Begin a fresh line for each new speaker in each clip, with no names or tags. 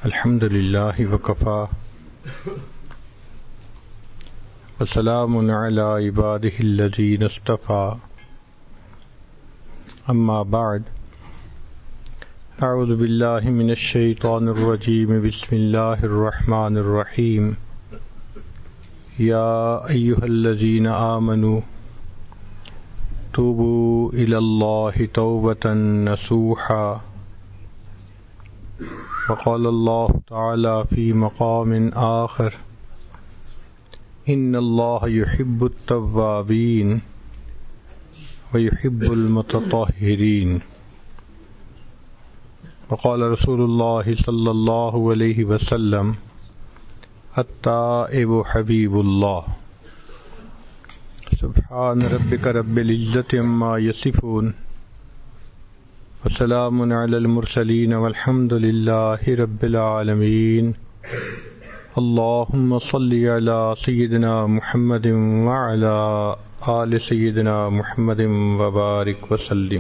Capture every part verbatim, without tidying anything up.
الحمد للہ وکفى وسلام علی عبادہ الذین اصطفى اما بعد اعوذ باللہ من الشیطان الرجیم بسم اللہ الرحمن الرحیم یا ایہا الذین آمنوا توبوا الی اللہ توبۃ نصوحا وقال اللہ تعالی فی مقام آخر ان اللہ یحب التوابین ویحب المتطہرین وقال رسول اللہ صلی اللہ علیہ وسلم التائب حبیب اللہ سبحان ربک رب العزۃ عما یصفون وسلام علی المرسلین والحمد للہ رب العالمین اللہم صلی علی سیدنا محمد وعلی آل سیدنا محمد وبارک وسلم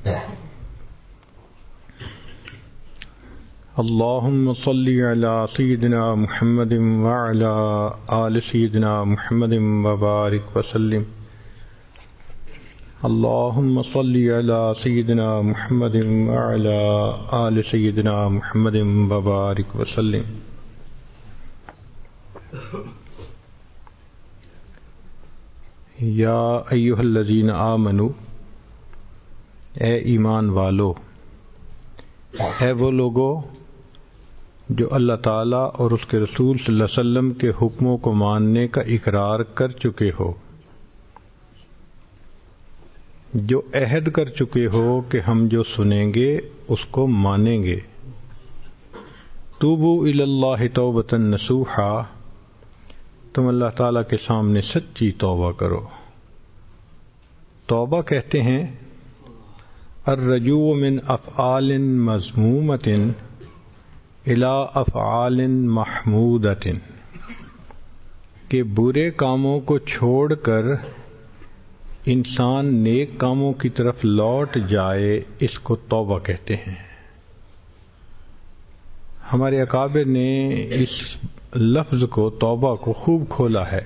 اللہم صلی علی سیدنا محمد وعلی آل سیدنا محمد وبارک وسلم اللہم صلی علی سیدنا محمد وعلی آل سیدنا محمد وبارک وسلم یا ایہا الذین آمنوا، اے ایمان والو، اے وہ لوگو جو اللہ تعالیٰ اور اس کے رسول صلی اللہ علیہ وسلم کے حکموں کو ماننے کا اقرار کر چکے ہو، جو عہد کر چکے ہو کہ ہم جو سنیں گے اس کو مانیں گے۔ توبوا الی اللہ توبۃ نصوحا، تم اللہ تعالیٰ کے سامنے سچی توبہ کرو۔ توبہ کہتے ہیں الرجوع من افعال مذمومۃ الی افعال محمودۃ، کہ برے کاموں کو چھوڑ کر انسان نیک کاموں کی طرف لوٹ جائے، اس کو توبہ کہتے ہیں۔ ہمارے اکابر نے اس لفظ کو، توبہ کو خوب کھولا ہے۔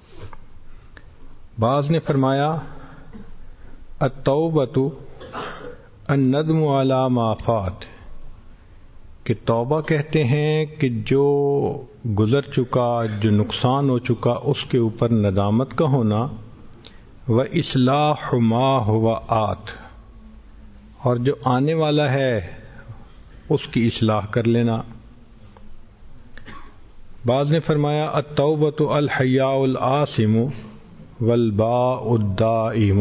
بعض نے فرمایا التوبۃ الندم علی ما فات، کہ توبہ کہتے ہیں کہ جو گزر چکا، جو نقصان ہو چکا، اس کے اوپر ندامت کا ہونا، وَإِصْلَاحُ مَا هُوَ آتٍ، اور جو آنے والا ہے اس کی اصلاح کر لینا۔ بعض نے فرمایا التوبۃ الحیاء العاصم والباء الدائم،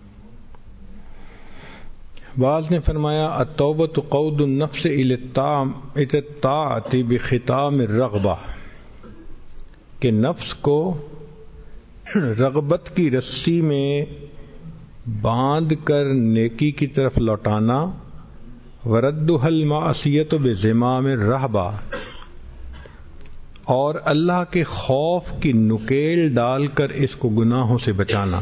بعض نے فرمایا التوبۃ قود النفس الی الطاعۃ بختام الرغبہ، کہ نفس کو رغبت کی رسی میں باندھ کر نیکی کی طرف لوٹانا، وردها المعصیۃ بزمام الرہبہ، اور اللہ کے خوف کی نکیل ڈال کر اس کو گناہوں سے بچانا۔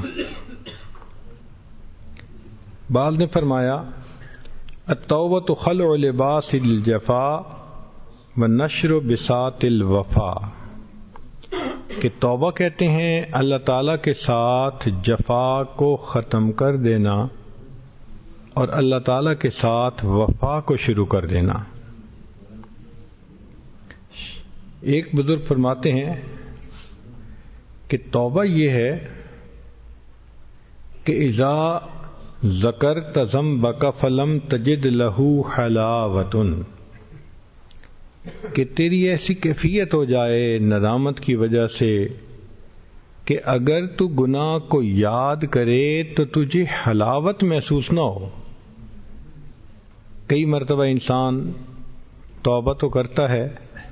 بعض نے فرمایا التوبۃ خلع لباس الجفا ونشر بساط الوفا، کہ توبہ کہتے ہیں اللہ تعالیٰ کے ساتھ جفا کو ختم کر دینا اور اللہ تعالیٰ کے ساتھ وفا کو شروع کر دینا۔ ایک بزرگ فرماتے ہیں کہ توبہ یہ ہے کہ اذا ذکرت ذنبک فلم تجد لہ حلاوۃ، کہ تیری ایسی کیفیت ہو جائے ندامت کی وجہ سے کہ اگر تو گناہ کو یاد کرے تو تجھے حلاوت محسوس نہ ہو۔ کئی مرتبہ انسان توبہ تو کرتا ہے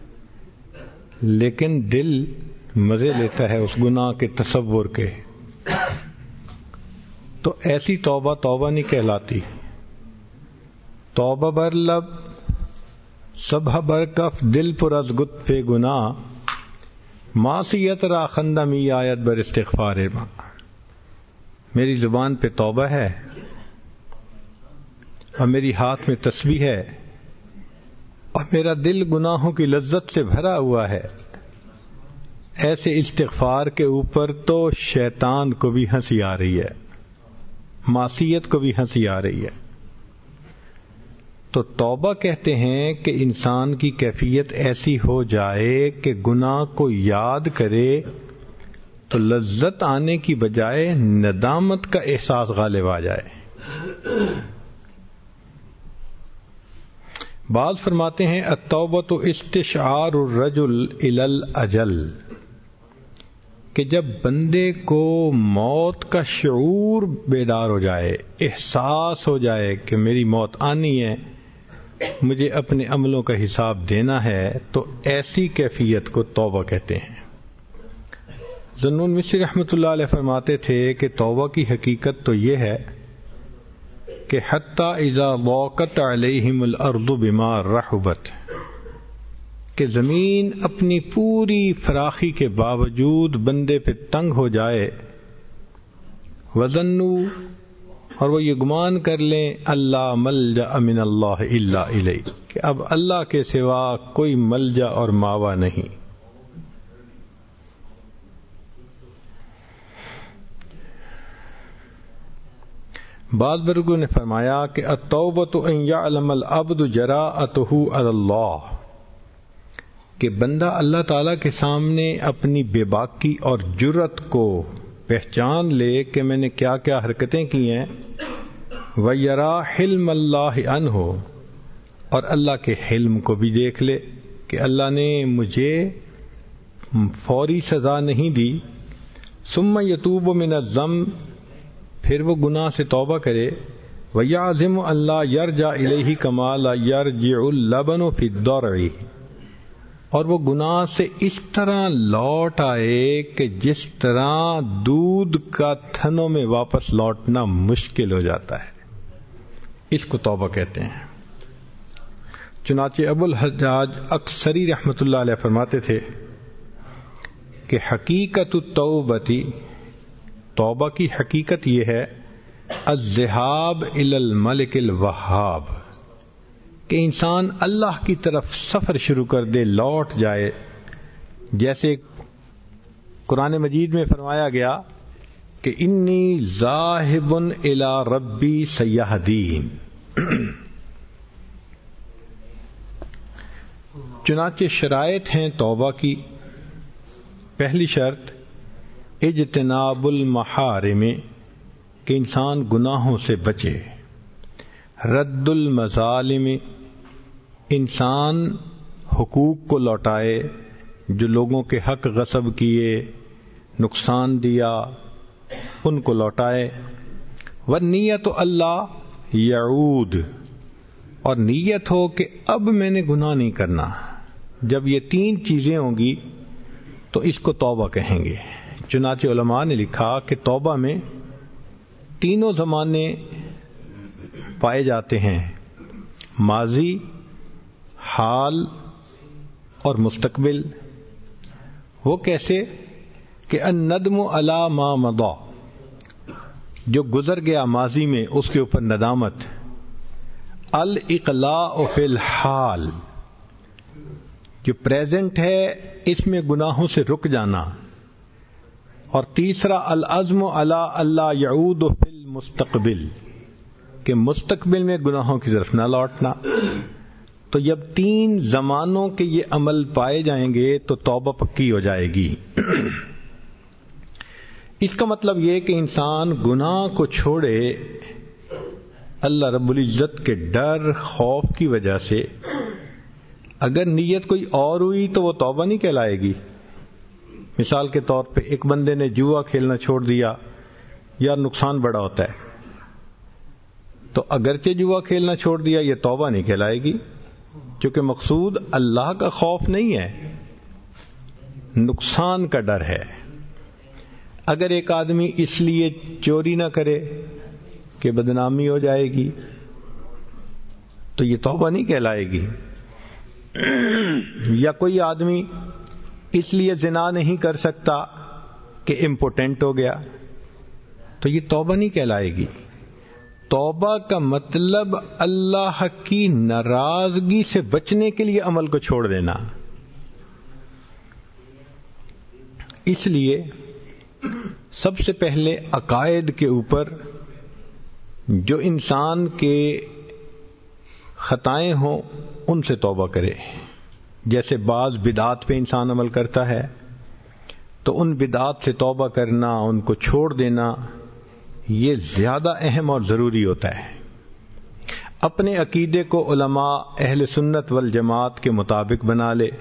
لیکن دل مزے لیتا ہے اس گناہ کے تصور کے، تو ایسی توبہ توبہ نہیں کہلاتی۔ توبہ بر لب سبح برکف دل پر از گت پہ گناہ، معصیت را خندمی آیت بر استغفار ماں، میری زبان پہ توبہ ہے اور میری ہاتھ میں تسبیح ہے، اور میرا دل گناہوں کی لذت سے بھرا ہوا ہے، ایسے استغفار کے اوپر تو شیطان کو بھی ہنسی آ رہی ہے، معصیت کو بھی ہنسی آ رہی ہے۔ تو توبہ کہتے ہیں کہ انسان کی کیفیت ایسی ہو جائے کہ گناہ کو یاد کرے تو لذت آنے کی بجائے ندامت کا احساس غالب آ جائے۔ بعض فرماتے ہیں التوبۃ استشعار الرجل الی الاجل، کہ جب بندے کو موت کا شعور بیدار ہو جائے، احساس ہو جائے کہ میری موت آنی ہے، مجھے اپنے عملوں کا حساب دینا ہے، تو ایسی کیفیت کو توبہ کہتے ہیں۔ ذنون مصری رحمۃ اللہ علیہ فرماتے تھے کہ توبہ کی حقیقت تو یہ ہے کہ حتی اذا ضاقت علیہم الارض بما رحبت، کہ زمین اپنی پوری فراخی کے باوجود بندے پہ تنگ ہو جائے، وظنوا، اور وہ یہ گمان کر لیں، اللہ ملجأ من اللہ الا الیہ، کہ اب اللہ کے سوا کوئی ملجا اور ماوا نہیں۔ بعض بزرگوں نے فرمایا کہ التوبۃ ان یعلم العبد جراءتہ علی اللہ، کہ بندہ اللہ تعالیٰ کے سامنے اپنی بے باکی اور جرت کو پہچان لے کہ میں نے کیا کیا حرکتیں کی ہیں، وَيَرَا حِلْمَ اللَّهِ عَنْهُ، اور اللہ کے حلم کو بھی دیکھ لے کہ اللہ نے مجھے فوری سزا نہیں دی، ثُمَّ يَتُوبُ مِنَ الذَّنْبِ، پھر وہ گناہ سے توبہ کرے، وَيَعْزِمُ أَن لَا يَرْجَعَ إِلَيْهِ كَمَا لَا يَرْجِعُ اللَّبَنُ فِي الضَّرْعِ، اور وہ گناہ سے اس طرح لوٹ آئے کہ جس طرح دودھ کا تھنوں میں واپس لوٹنا مشکل ہو جاتا ہے، اس کو توبہ کہتے ہیں۔ چنانچہ ابو الحجاج اکثری رحمۃ اللہ علیہ فرماتے تھے کہ حقیقت التوبتی، توبہ کی حقیقت یہ ہے، الذہاب الی الملک الوہاب، کہ انسان اللہ کی طرف سفر شروع کر دے، لوٹ جائے، جیسے قرآن مجید میں فرمایا گیا کہ انی ذاہب الی ربی سیہدین۔ چنانچہ شرائط ہیں توبہ کی۔ پہلی شرط اجتناب المحارم، کہ انسان گناہوں سے بچے، رد المظالم، انسان حقوق کو لوٹائے، جو لوگوں کے حق غصب کیے، نقصان دیا، ان کو لوٹائے، والنیت اللہ یعود، اور نیت ہو کہ اب میں نے گناہ نہیں کرنا۔ جب یہ تین چیزیں ہوں گی تو اس کو توبہ کہیں گے۔ چنانچہ علماء نے لکھا کہ توبہ میں تینوں زمانے پائے جاتے ہیں، ماضی، حال اور مستقبل۔ وہ کیسے کہ الندم علی ما مضی، جو گزر گیا ماضی میں اس کے اوپر ندامت، الاقلاع فی الحال، جو پریزنٹ ہے اس میں گناہوں سے رک جانا، اور تیسرا العزم علی اللہ یعود فی المستقبل، کہ مستقبل میں گناہوں کی طرف نہ لوٹنا۔ تو جب تین زمانوں کے یہ عمل پائے جائیں گے تو توبہ پکی ہو جائے گی۔ اس کا مطلب یہ کہ انسان گناہ کو چھوڑے اللہ رب العزت کے ڈر، خوف کی وجہ سے۔ اگر نیت کوئی اور ہوئی تو وہ توبہ نہیں کہلائے گی۔ مثال کے طور پہ ایک بندے نے جوا کھیلنا چھوڑ دیا، یا نقصان بڑا ہوتا ہے، تو اگرچہ جوا کھیلنا چھوڑ دیا یہ توبہ نہیں کہلائے گی، کیونکہ مقصود اللہ کا خوف نہیں ہے، نقصان کا ڈر ہے۔ اگر ایک آدمی اس لیے چوری نہ کرے کہ بدنامی ہو جائے گی تو یہ توبہ نہیں کہلائے گی، یا کوئی آدمی اس لیے زنا نہیں کر سکتا کہ امپوٹنٹ ہو گیا تو یہ توبہ نہیں کہلائے گی۔ توبہ کا مطلب اللہ کی ناراضگی سے بچنے کے لیے عمل کو چھوڑ دینا. اس لیے سب سے پہلے عقائد کے اوپر جو انسان کے خطائیں ہوں ان سے توبہ کرے. جیسے بعض بدعات پہ انسان عمل کرتا ہے تو ان بدعات سے توبہ کرنا، ان کو چھوڑ دینا، یہ زیادہ اہم اور ضروری ہوتا ہے. اپنے عقیدے کو علماء اہل سنت والجماعت کے مطابق بنا لے،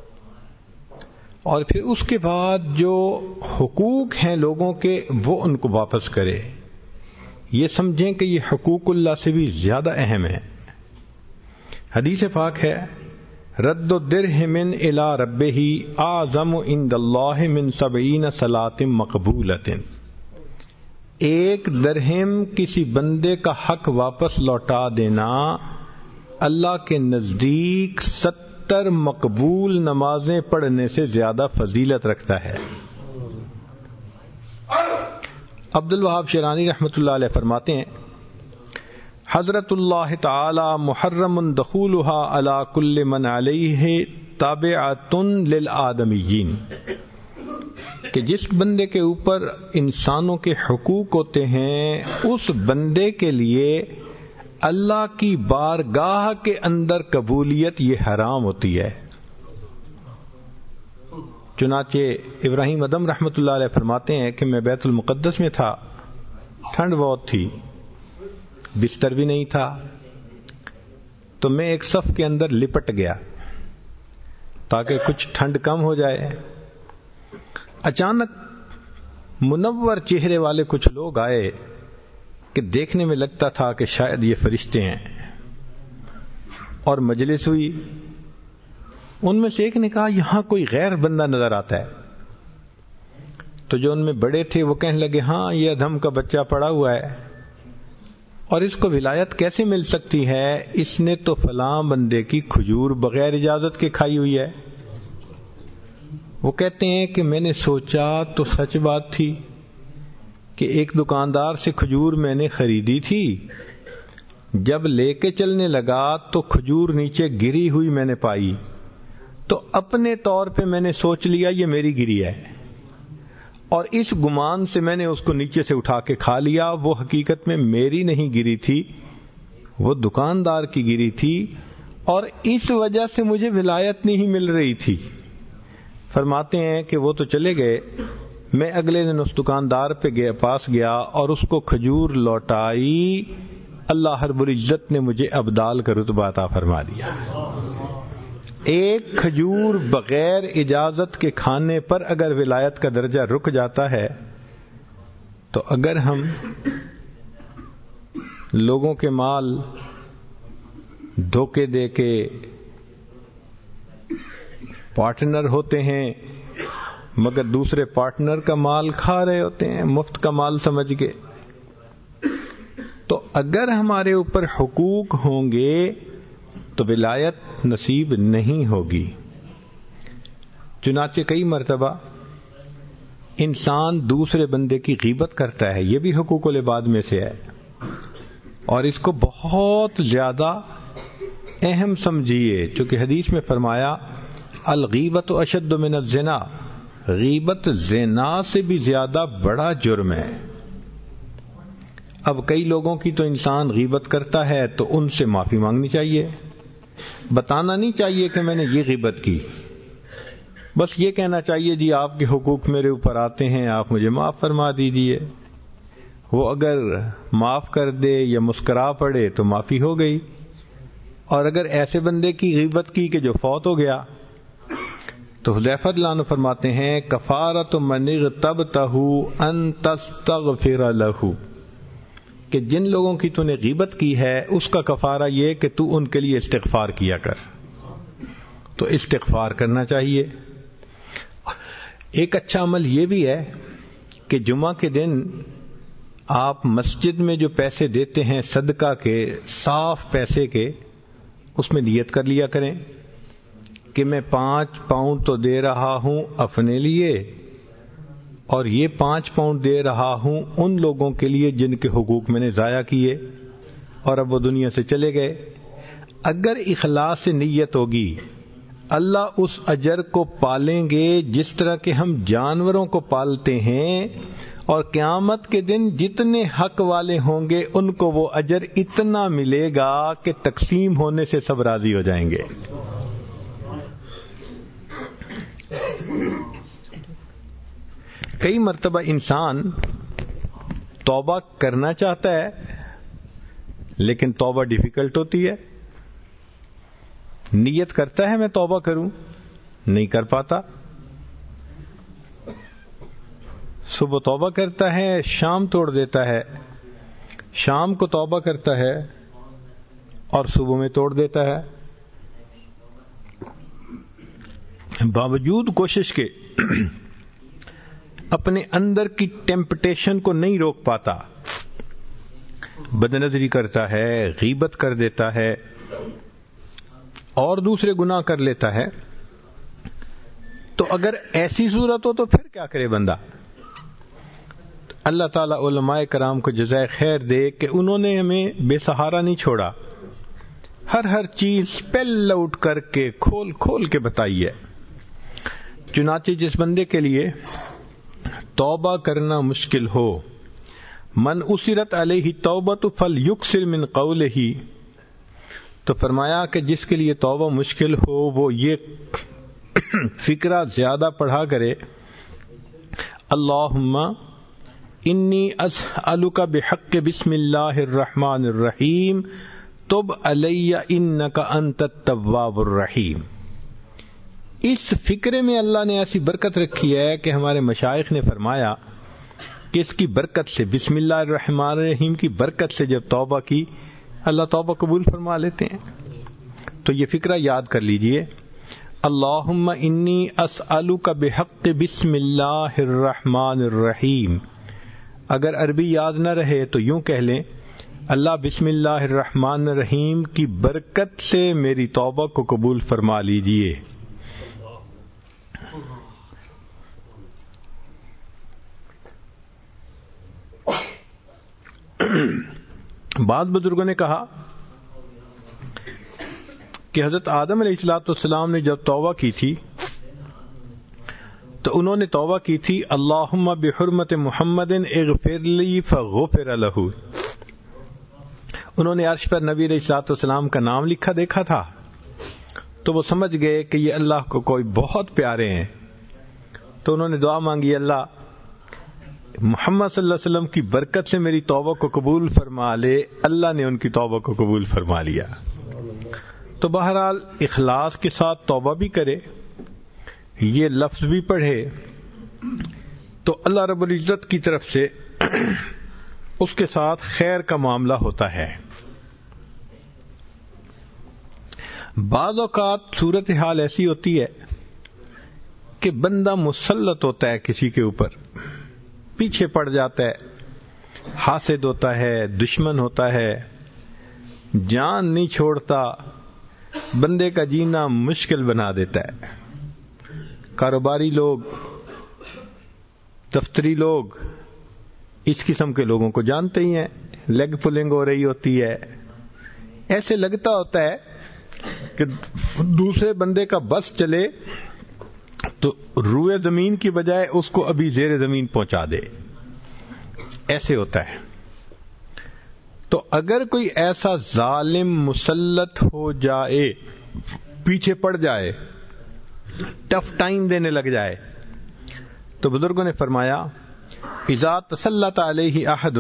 اور پھر اس کے بعد جو حقوق ہیں لوگوں کے وہ ان کو واپس کرے. یہ سمجھیں کہ یہ حقوق اللہ سے بھی زیادہ اہم ہے. حدیث پاک ہے رد الدرہم الی ربہ اعظم عند اللہ من سبعین صلاۃ مقبولۃ. ایک درہم کسی بندے کا حق واپس لوٹا دینا اللہ کے نزدیک ستر مقبول نمازیں پڑھنے سے زیادہ فضیلت رکھتا ہے. عبد الوہاب شیرانی رحمۃ اللہ علیہ فرماتے ہیں حضرت اللہ تعالی محرم دخولها علی کل من علیہ تابعۃ للآدمیین، کہ جس بندے کے اوپر انسانوں کے حقوق ہوتے ہیں اس بندے کے لیے اللہ کی بارگاہ کے اندر قبولیت یہ حرام ہوتی ہے. چنانچہ ابراہیم ادم رحمۃ اللہ علیہ فرماتے ہیں کہ میں بیت المقدس میں تھا، ٹھنڈ بہت تھی، بستر بھی نہیں تھا، تو میں ایک صف کے اندر لپٹ گیا تاکہ کچھ ٹھنڈ کم ہو جائے. اچانک منور چہرے والے کچھ لوگ آئے کہ دیکھنے میں لگتا تھا کہ شاید یہ فرشتے ہیں، اور مجلس ہوئی. ان میں سے ایک نے کہا یہاں کوئی غیر بندہ نظر آتا ہے. تو جو ان میں بڑے تھے وہ کہنے لگے ہاں یہ ادھم کا بچہ پڑا ہوا ہے اور اس کو ولایت کیسے مل سکتی ہے، اس نے تو فلاں بندے کی کھجور بغیر اجازت کے کھائی ہوئی ہے. وہ کہتے ہیں کہ میں نے سوچا تو سچ بات تھی کہ ایک دکاندار سے کھجور میں نے خریدی تھی، جب لے کے چلنے لگا تو کھجور نیچے گری ہوئی میں نے پائی، تو اپنے طور پہ میں نے سوچ لیا یہ میری گری ہے، اور اس گمان سے میں نے اس کو نیچے سے اٹھا کے کھا لیا. وہ حقیقت میں میری نہیں گری تھی، وہ دکاندار کی گری تھی، اور اس وجہ سے مجھے ولایت نہیں مل رہی تھی. فرماتے ہیں کہ وہ تو چلے گئے، میں اگلے دن اس دکاندار پہ گیا پاس گیا اور اس کو کھجور لوٹائی. اللہ رب العزت نے مجھے ابدال کا رتبہ عطا فرما دیا. ایک کھجور بغیر اجازت کے کھانے پر اگر ولایت کا درجہ رک جاتا ہے تو اگر ہم لوگوں کے مال دھوکے دے کے پارٹنر ہوتے ہیں مگر دوسرے پارٹنر کا مال کھا رہے ہوتے ہیں مفت کا مال سمجھ کے، تو اگر ہمارے اوپر حقوق ہوں گے تو ولایت نصیب نہیں ہوگی. چنانچہ کئی مرتبہ انسان دوسرے بندے کی غیبت کرتا ہے، یہ بھی حقوق العباد میں سے ہے، اور اس کو بہت زیادہ اہم سمجھیے، چونکہ حدیث میں فرمایا الغیبت اشد من الزنا، غیبت زنا سے بھی زیادہ بڑا جرم ہے. اب کئی لوگوں کی تو انسان غیبت کرتا ہے تو ان سے معافی مانگنی چاہیے، بتانا نہیں چاہیے کہ میں نے یہ غیبت کی، بس یہ کہنا چاہیے جی آپ کے حقوق میرے اوپر آتے ہیں، آپ مجھے معاف فرما دیجیے. وہ اگر معاف کر دے یا مسکرا پڑے تو معافی ہو گئی. اور اگر ایسے بندے کی غیبت کی کہ جو فوت ہو گیا تو حذیفہ رضی اللہ عنہ فرماتے ہیں کفارۃ من اغتبتہ ان تستغفر لہ، کہ جن لوگوں کی تو نے غیبت کی ہے اس کا کفارہ یہ کہ تو ان کے لیے استغفار کیا کر. تو استغفار کرنا چاہیے. ایک اچھا عمل یہ بھی ہے کہ جمعہ کے دن آپ مسجد میں جو پیسے دیتے ہیں صدقہ کے، صاف پیسے کے، اس میں نیت کر لیا کریں کہ میں پانچ پاؤنڈ تو دے رہا ہوں اپنے لیے، اور یہ پانچ پاؤنڈ دے رہا ہوں ان لوگوں کے لیے جن کے حقوق میں نے ضائع کیے. اور اب وہ دنیا سے چلے گئے. اگر اخلاص سے نیت ہوگی اللہ اس اجر کو پالیں گے جس طرح کہ ہم جانوروں کو پالتے ہیں، اور قیامت کے دن جتنے حق والے ہوں گے ان کو وہ اجر اتنا ملے گا کہ تقسیم ہونے سے سب راضی ہو جائیں گے. کئی مرتبہ انسان توبہ کرنا چاہتا ہے لیکن توبہ ڈیفیکلٹ ہوتی ہے. نیت کرتا ہے میں توبہ کروں، نہیں کر پاتا. صبح توبہ کرتا ہے، شام توڑ دیتا ہے، شام کو توبہ کرتا ہے اور صبح میں توڑ دیتا ہے. باوجود کوشش کے اپنے اندر کی ٹیمپٹیشن کو نہیں روک پاتا، بدنظری کرتا ہے، غیبت کر دیتا ہے اور دوسرے گناہ کر لیتا ہے. تو اگر ایسی صورت ہو تو پھر کیا کرے بندہ؟ اللہ تعالیٰ علماء کرام کو جزائے خیر دے کہ انہوں نے ہمیں بے سہارا نہیں چھوڑا، ہر ہر چیز اسپیل آؤٹ کر کے کھول کھول کے بتائی ہے. چنانچہ جس بندے کے لیے توبہ کرنا مشکل ہو، من اسرت علیہ توبۃ فلیکثر من قولہ، تو فرمایا کہ جس کے لیے توبہ مشکل ہو وہ یہ فکرہ زیادہ پڑھا کرے، اللہم انی اسألک بحق بسم اللہ الرحمن الرحیم تب علی انک انت التواب الرحیم. اس فکرے میں اللہ نے ایسی برکت رکھی ہے کہ ہمارے مشائخ نے فرمایا کہ اس کی برکت سے، بسم اللہ الرحمن الرحیم کی برکت سے جب توبہ کی اللہ توبہ قبول فرما لیتے ہیں. تو یہ فکرہ یاد کر لیجئے، اللہم انی اسألک بحق بسم اللہ الرحمن الرحیم. اگر عربی یاد نہ رہے تو یوں کہہ لیں، اللہ بسم اللہ الرحمن الرحیم کی برکت سے میری توبہ کو قبول فرما لیجئے. بعض بزرگوں نے کہا کہ حضرت آدم علیہ الصلوۃ والسلام نے جب توبہ کی تھی تو انہوں نے توبہ کی تھی اللہم بحرمت محمد اغفر لی فغفر لہ. انہوں نے عرش پر نبی علیہ الصلوۃ والسلام کا نام لکھا دیکھا تھا تو وہ سمجھ گئے کہ یہ اللہ کو کوئی بہت پیارے ہیں، تو انہوں نے دعا مانگی، اللہ محمد صلی اللہ علیہ وسلم کی برکت سے میری توبہ کو قبول فرما لے. اللہ نے ان کی توبہ کو قبول فرما لیا. تو بہرحال اخلاص کے ساتھ توبہ بھی کرے، یہ لفظ بھی پڑھے تو اللہ رب العزت کی طرف سے اس کے ساتھ خیر کا معاملہ ہوتا ہے. بعض اوقات صورتحال ایسی ہوتی ہے کہ بندہ مسلط ہوتا ہے کسی کے اوپر، پیچھے پڑ جاتا ہے، حاسد ہوتا ہے، دشمن ہوتا ہے، جان نہیں چھوڑتا، بندے کا جینا مشکل بنا دیتا ہے. کاروباری لوگ، دفتری لوگ اس قسم کے لوگوں کو جانتے ہی ہیں، لیگ پولنگ ہو رہی ہوتی ہے، ایسے لگتا ہوتا ہے کہ دوسرے بندے کا بس چلے تو روئے زمین کی بجائے اس کو ابھی زیر زمین پہنچا دے، ایسے ہوتا ہے. تو اگر کوئی ایسا ظالم مسلط ہو جائے، پیچھے پڑ جائے، ٹف ٹائم دینے لگ جائے، تو بزرگوں نے فرمایا اذا تسلط علیہ احد،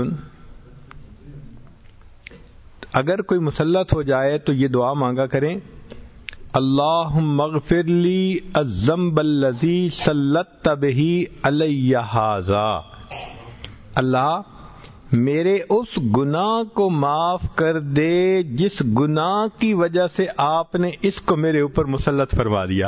اگر کوئی مسلط ہو جائے تو یہ دعا مانگا کریں، اللہم اغفر لی الذنب الذی سلطت بہ علی ھذا. اللہ میرے اس گناہ کو معاف کر دے جس گناہ کی وجہ سے آپ نے اس کو میرے اوپر مسلط فرما دیا.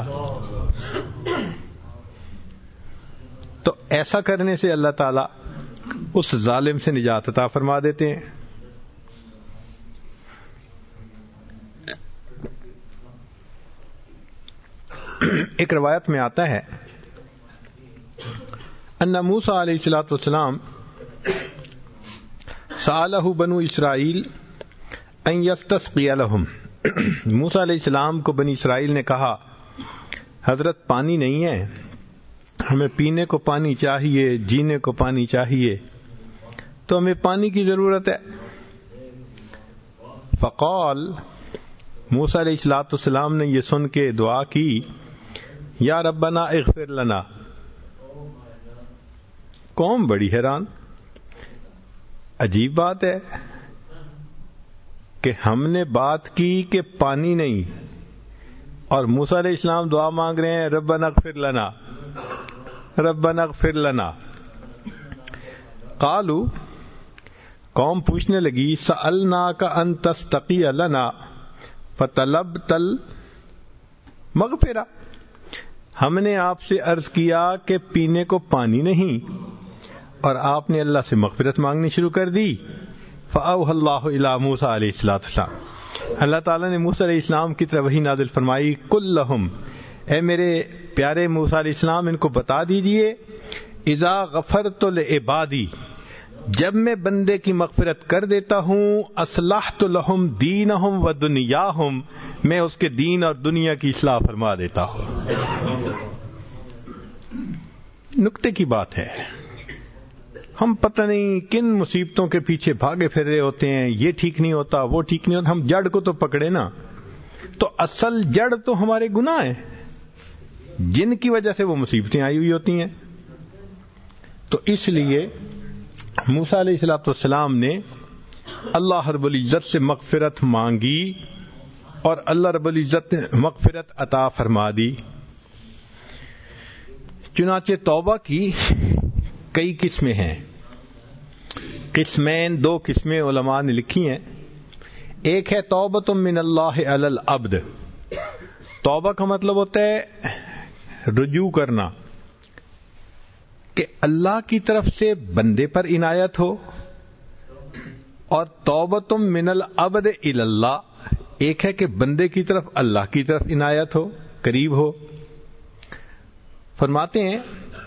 تو ایسا کرنے سے اللہ تعالیٰ اس ظالم سے نجات عطا فرما دیتے ہیں. ایک روایت میں آتا ہے ان موسیٰ علیہ الصلوۃ والسلام سألہ بنو اسرائیل ان یستسقی لہم، موسیٰ علیہ السلام کو بنی اسرائیل نے کہا حضرت پانی نہیں ہے، ہمیں پینے کو پانی چاہیے، جینے کو پانی چاہیے، تو ہمیں پانی کی ضرورت ہے۔ فقال، موسیٰ علیہ الصلوۃ والسلام نے یہ سن کے دعا کی، یا ربنا اغفر لنا۔ قوم بڑی حیران، عجیب بات ہے کہ ہم نے بات کی کہ پانی نہیں، اور موسیٰ علیہ السلام دعا مانگ رہے ہیں ربنا اغفر لنا، ربنا اغفر لنا۔ قالو، قوم پوچھنے لگی سألناک ان تستقی لنا فطلبت المغفرہ، ہم نے آپ سے عرض کیا کہ پینے کو پانی نہیں، اور آپ نے اللہ سے مغفرت مانگنی شروع کر دی۔ فأوحى اللہ الی موسیٰ علیہ السلام، اللہ تعالیٰ نے موسیٰ علیہ السلام کی طرف وحی نازل فرمائی، قل لہم، اے میرے پیارے موسیٰ علیہ السلام ان کو بتا دیجئے، اذا غفرت لعبادی، جب میں بندے کی مغفرت کر دیتا ہوں، اصلحت لہم دینہم و دنیاہم، میں اس کے دین اور دنیا کی اصلاح فرما دیتا ہوں۔ نکتے کی بات ہے، ہم پتہ نہیں کن مصیبتوں کے پیچھے بھاگے پھر رہے ہوتے ہیں، یہ ٹھیک نہیں ہوتا، وہ ٹھیک نہیں ہوتا، ہم جڑ کو تو پکڑے نا، تو اصل جڑ تو ہمارے گناہ ہیں جن کی وجہ سے وہ مصیبتیں آئی ہوئی ہوتی ہیں۔ تو اس لیے موسیٰ علیہ الصلوۃ والسلام نے اللہ رب العزت سے مغفرت مانگی اور اللہ رب العزت نے مغفرت عطا فرما دی۔ چنانچہ توبہ کی کئی قسمیں ہیں، قسمین دو قسمیں علماء نے لکھی ہیں۔ ایک ہے توبۃ من اللہ علی العبد، توبہ کا مطلب ہوتا ہے رجوع کرنا، کہ اللہ کی طرف سے بندے پر عنایت ہو، اور توبۃ من العبد الی اللہ، ایک ہے کہ بندے کی طرف اللہ کی طرف عنایت ہو، قریب ہو۔ فرماتے ہیں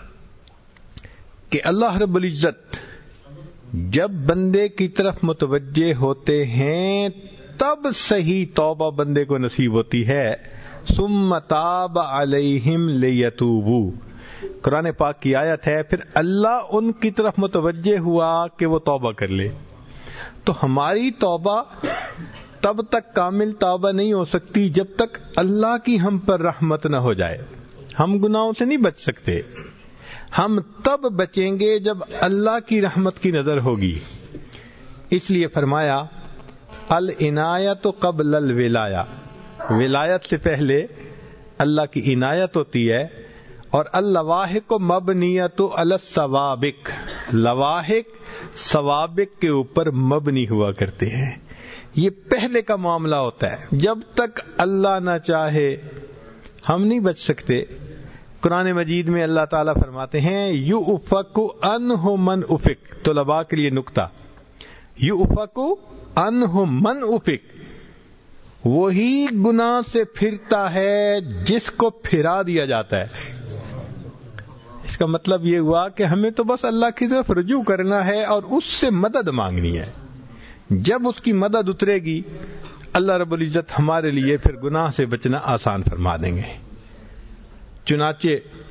کہ اللہ رب العزت جب بندے کی طرف متوجہ ہوتے ہیں تب صحیح توبہ بندے کو نصیب ہوتی ہے۔ ثم تاب علیہم لیتوبوا، قرآن پاک کی آیت ہے، پھر اللہ ان کی طرف متوجہ ہوا کہ وہ توبہ کر لے۔ تو ہماری توبہ تب تک کامل توبہ نہیں ہو سکتی جب تک اللہ کی ہم پر رحمت نہ ہو جائے۔ ہم گناہوں سے نہیں بچ سکتے، ہم تب بچیں گے جب اللہ کی رحمت کی نظر ہوگی۔ اس لیے فرمایا العنایت قبل الولایہ، ولایت سے پہلے اللہ کی عنایت ہوتی ہے، اور اللواحق مبنیۃ علی السوابق، لواحق سوابق کے اوپر مبنی ہوا کرتے ہیں۔ یہ پہلے کا معاملہ ہوتا ہے، جب تک اللہ نہ چاہے ہم نہیں بچ سکتے۔ قرآن مجید میں اللہ تعالیٰ فرماتے ہیں یؤفک عنہ من افک، طلباء کے لیے نکتہ، یؤفک عنہ من افک، وہی گناہ سے پھرتا ہے جس کو پھرا دیا جاتا ہے۔ اس کا مطلب یہ ہوا کہ ہمیں تو بس اللہ کی طرف رجوع کرنا ہے اور اس سے مدد مانگنی ہے۔ جب اس کی مدد اترے گی اللہ رب العزت ہمارے لیے پھر گناہ سے بچنا آسان فرما دیں گے۔ چنانچہ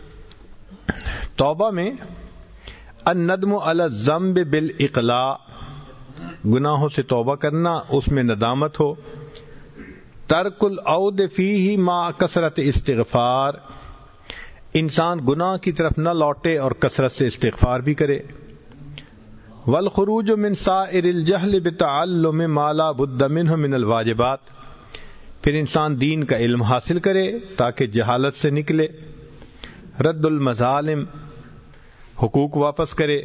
توبہ میں الندم علی الذنب بالاقلاع، گناہوں سے توبہ کرنا، اس میں ندامت ہو۔ ترک العود فیہ مع کثرت استغفار، انسان گناہ کی طرف نہ لوٹے اور کثرت سے استغفار بھی کرے۔ والخروج من سائر الجہل بتعلم ما لا بد منہ من الواجبات، پھر انسان دین کا علم حاصل کرے تاکہ جہالت سے نکلے۔ رد المظالم، حقوق واپس کرے۔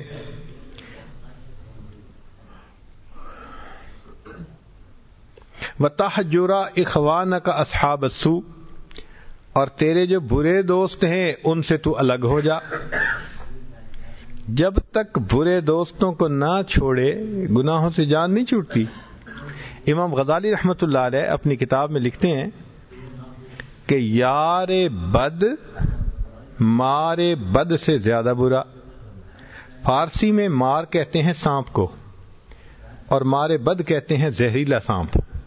وتحجر اخوانک اصحاب السوء، اور تیرے جو برے دوست ہیں ان سے تو الگ ہو جا۔ جب تک برے دوستوں کو نہ چھوڑے گناہوں سے جان نہیں چھوٹتی۔ امام غزالی رحمت اللہ علیہ اپنی کتاب میں لکھتے ہیں کہ یار بد مار بد سے زیادہ برا۔ فارسی میں مار کہتے ہیں سانپ کو، اور مار بد کہتے ہیں زہریلا سانپ۔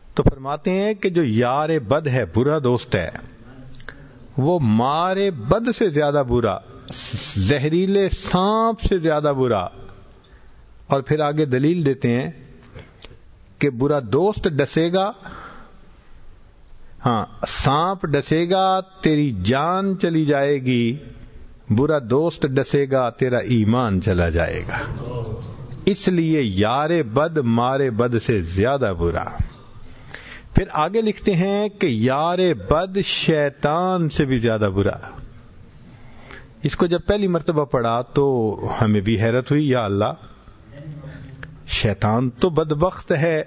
تو فرماتے ہیں کہ جو یار بد ہے، برا دوست ہے، وہ مارے بد سے زیادہ برا، زہریلے سانپ سے زیادہ برا. اور پھر آگے دلیل دیتے ہیں کہ برا دوست ڈسے گا، ہاں سانپ ڈسے گا تیری جان چلی جائے گی، برا دوست ڈسے گا تیرا ایمان چلا جائے گا. اس لیے یار بد مارے بد سے زیادہ برا. پھر آگے لکھتے ہیں کہ یار بد شیطان سے بھی زیادہ برا. اس کو جب پہلی مرتبہ پڑھا تو ہمیں بھی حیرت ہوئی، یا اللہ، شیطان تو بدبخت ہے،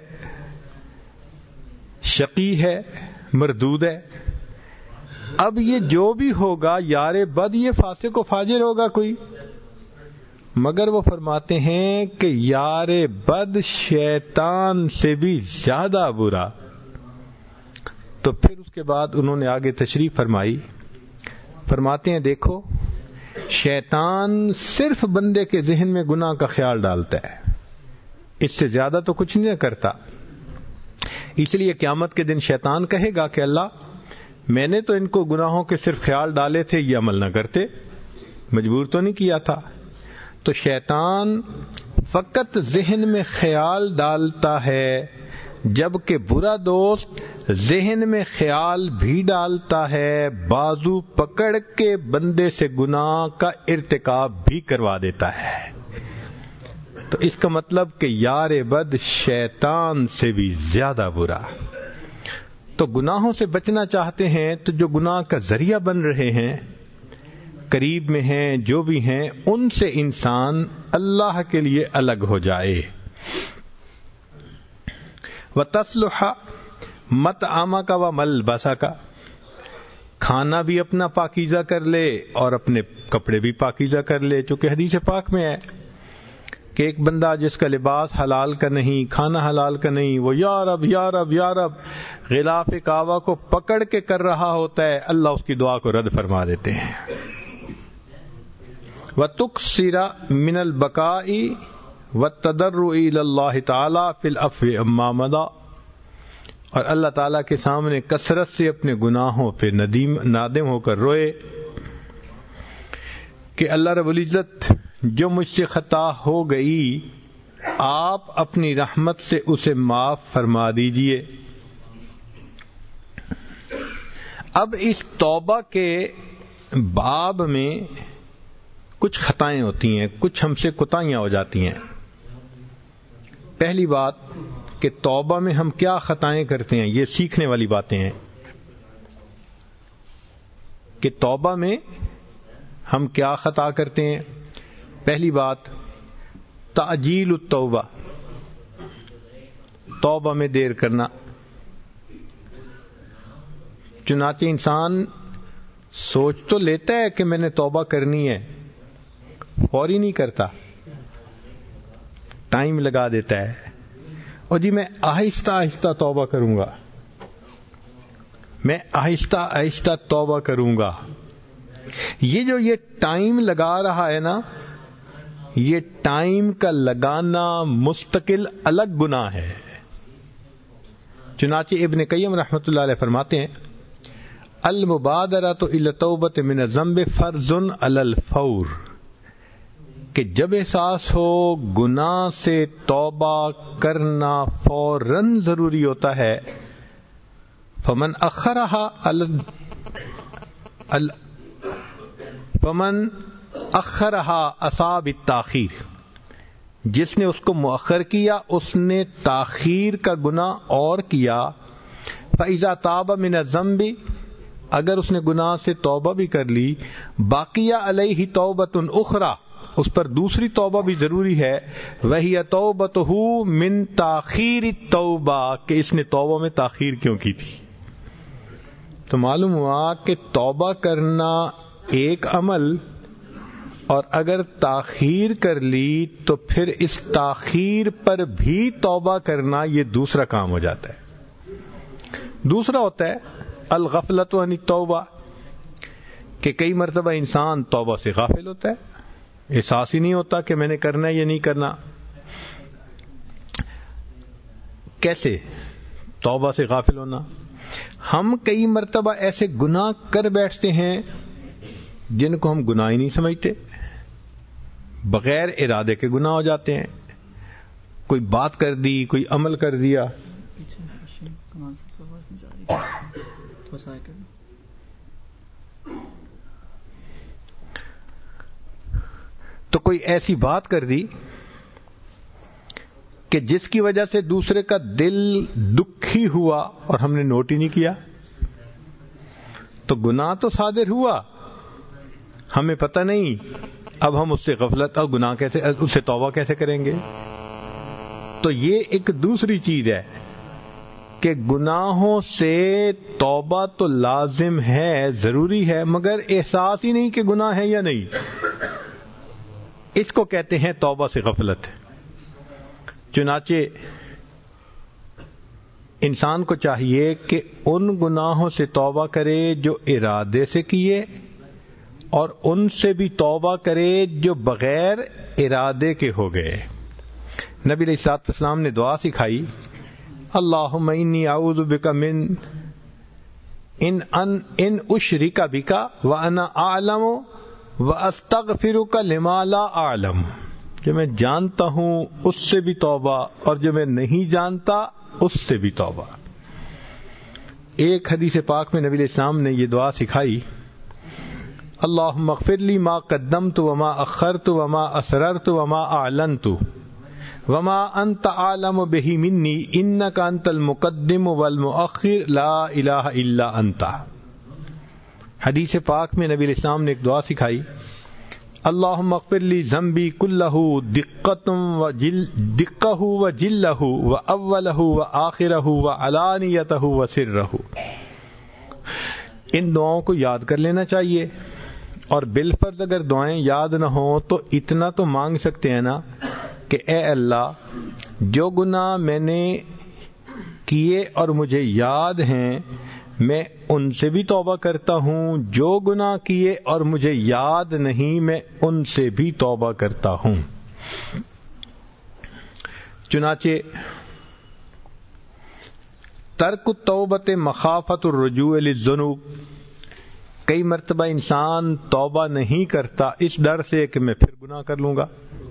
شقی ہے، مردود ہے. اب یہ جو بھی ہوگا یار بد، یہ فاسق و فاجر ہوگا کوئی. مگر وہ فرماتے ہیں کہ یار بد شیطان سے بھی زیادہ برا. تو پھر اس کے بعد انہوں نے آگے تشریح فرمائی، فرماتے ہیں دیکھو، شیطان صرف بندے کے ذہن میں گناہ کا خیال ڈالتا ہے، اس سے زیادہ تو کچھ نہیں کرتا. اس لیے قیامت کے دن شیطان کہے گا کہ اللہ، میں نے تو ان کو گناہوں کے صرف خیال ڈالے تھے، یہ عمل نہ کرتے، مجبور تو نہیں کیا تھا. تو شیطان فقط ذہن میں خیال ڈالتا ہے، جبکہ برا دوست ذہن میں خیال بھی ڈالتا ہے، بازو پکڑ کے بندے سے گناہ کا ارتکاب بھی کروا دیتا ہے. تو اس کا مطلب کہ یار بد شیطان سے بھی زیادہ برا. تو گناہوں سے بچنا چاہتے ہیں تو جو گناہ کا ذریعہ بن رہے ہیں، قریب میں ہیں، جو بھی ہیں، ان سے انسان اللہ کے لیے الگ ہو جائے. وَتَصْلُحَ مَطْعَمَكَ وَمَلْبَسَكَ، کھانا بھی اپنا پاکیزہ کر لے اور اپنے کپڑے بھی پاکیزہ کر لے. چونکہ حدیث پاک میں ہے کہ ایک بندہ جس کا لباس حلال کا نہیں، کھانا حلال کا نہیں، وہ یا رب یا رب یا رب غلاف کعبہ کو پکڑ کے کر رہا ہوتا ہے، اللہ اس کی دعا کو رد فرما دیتے ہیں. وَتُقْصِرَ مِنَ الْبَكَاءِ وَالتَّضَرُّعِ إِلَى اللَّهِ تَعَالَى فِي الْعَفْوِ عَمَّا مَضَىٰ، اور اللہ تعالیٰ کے سامنے کثرت سے اپنے گناہوں پہ ندیم نادم ہو کر روئے کہ اللہ رب العزت، جو مجھ سے خطا ہو گئی، آپ اپنی رحمت سے اسے معاف فرما دیجئے. اب اس توبہ کے باب میں کچھ خطائیں ہوتی ہیں، کچھ ہم سے کوتاہیاں ہو جاتی ہیں. پہلی بات کہ توبہ میں ہم کیا خطائیں کرتے ہیں، یہ سیکھنے والی باتیں ہیں کہ توبہ میں ہم کیا خطا کرتے ہیں. پہلی بات، تعجیل التوبہ، توبہ میں دیر کرنا. چنانچہ انسان سوچ تو لیتا ہے کہ میں نے توبہ کرنی ہے، فوری نہیں کرتا، ٹائم لگا دیتا ہے، اور جی میں آہستہ آہستہ توبہ کروں گا، میں آہستہ آہستہ توبہ کروں گا. یہ جو یہ ٹائم لگا رہا ہے نا، یہ ٹائم کا لگانا مستقل الگ گناہ ہے. چنانچہ ابن قیم رحمۃ اللہ علیہ فرماتے ہیں، المبادرۃ الی التوبۃ من الذنب فرض علی الفور، کہ جب احساس ہو گناہ سے توبہ کرنا فوراً ضروری ہوتا ہے. فمن اخرها ال فمن اخرها اصاب التاخیر، جس نے اس کو مؤخر کیا اس نے تاخیر کا گناہ اور کیا. فاذا تاب من الذنب، اگر اس نے گناہ سے توبہ بھی کر لی، باقیہ علیہ توبۃ اخری، اس پر دوسری توبہ بھی ضروری ہے. وہی توبتہ من تاخیر التوبہ، کہ اس نے توبہ میں تاخیر کیوں کی تھی. تو معلوم ہوا کہ توبہ کرنا ایک عمل، اور اگر تاخیر کر لی تو پھر اس تاخیر پر بھی توبہ کرنا یہ دوسرا کام ہو جاتا ہے. دوسرا ہوتا ہے الغفلۃ عن التوبہ، کہ کئی مرتبہ انسان توبہ سے غافل ہوتا ہے، احساس ہی نہیں ہوتا کہ میں نے کرنا ہے یا نہیں کرنا. کیسے؟ توبہ سے غافل ہونا. ہم کئی مرتبہ ایسے گناہ کر بیٹھتے ہیں جن کو ہم گناہ ہی نہیں سمجھتے، بغیر ارادے کے گناہ ہو جاتے ہیں. کوئی بات کر دی، کوئی عمل کر دیا. تو کوئی ایسی بات کر دی کہ جس کی وجہ سے دوسرے کا دل دکھی ہوا اور ہم نے نوٹ ہی نہیں کیا، تو گناہ تو صادر ہوا، ہمیں پتہ نہیں. اب ہم اس سے غفلت اور گناہ کیسے، اس سے توبہ کیسے کریں گے؟ تو یہ ایک دوسری چیز ہے کہ گناہوں سے توبہ تو لازم ہے، ضروری ہے، مگر احساس ہی نہیں کہ گناہ ہے یا نہیں. اس کو کہتے ہیں توبہ سے غفلت. چنانچہ انسان کو چاہیے کہ ان گناہوں سے توبہ کرے جو ارادے سے کیے، اور ان سے بھی توبہ کرے جو بغیر ارادے کے ہو گئے. نبی علیہ الصلوۃ والسلام نے دعا سکھائی، اللہم انی اعوذ بک من ان ان ان اشرک بک وانا اعلم واستغفرک لما لا اعلم. جو میں جانتا ہوں اس سے بھی توبہ، اور جو میں نہیں جانتا اس سے بھی توبہ. ایک حدیث پاک میں نبی علیہ السلام نے یہ دعا سکھائی، اللہم اغفر لی ما قدمت وما اخرت وما اسررت وما اعلنت وما انت اعلم بہ منی انک انت المقدم والمؤخر لا الہ الا انت. حدیث پاک میں نبی علیہ السلام نے ایک دعا سکھائی، اللہم اغفر لی ذنبی کلہ دقۃ دقہ وجلہ واولہ وآخرہ وعلانیتہ وسرہ. ان دعاؤں کو یاد کر لینا چاہیے، اور بالفرض اگر دعائیں یاد نہ ہوں تو اتنا تو مانگ سکتے ہیں نا کہ اے اللہ، جو گناہ میں نے کیے اور مجھے یاد ہیں میں ان سے بھی توبہ کرتا ہوں، جو گناہ کیے اور مجھے یاد نہیں میں ان سے بھی توبہ کرتا ہوں. چنانچہ ترک التوبۃ مخافۃ الرجوع للذنوب. کئی مرتبہ انسان توبہ نہیں کرتا اس ڈر سے کہ میں پھر گناہ کر لوں گا.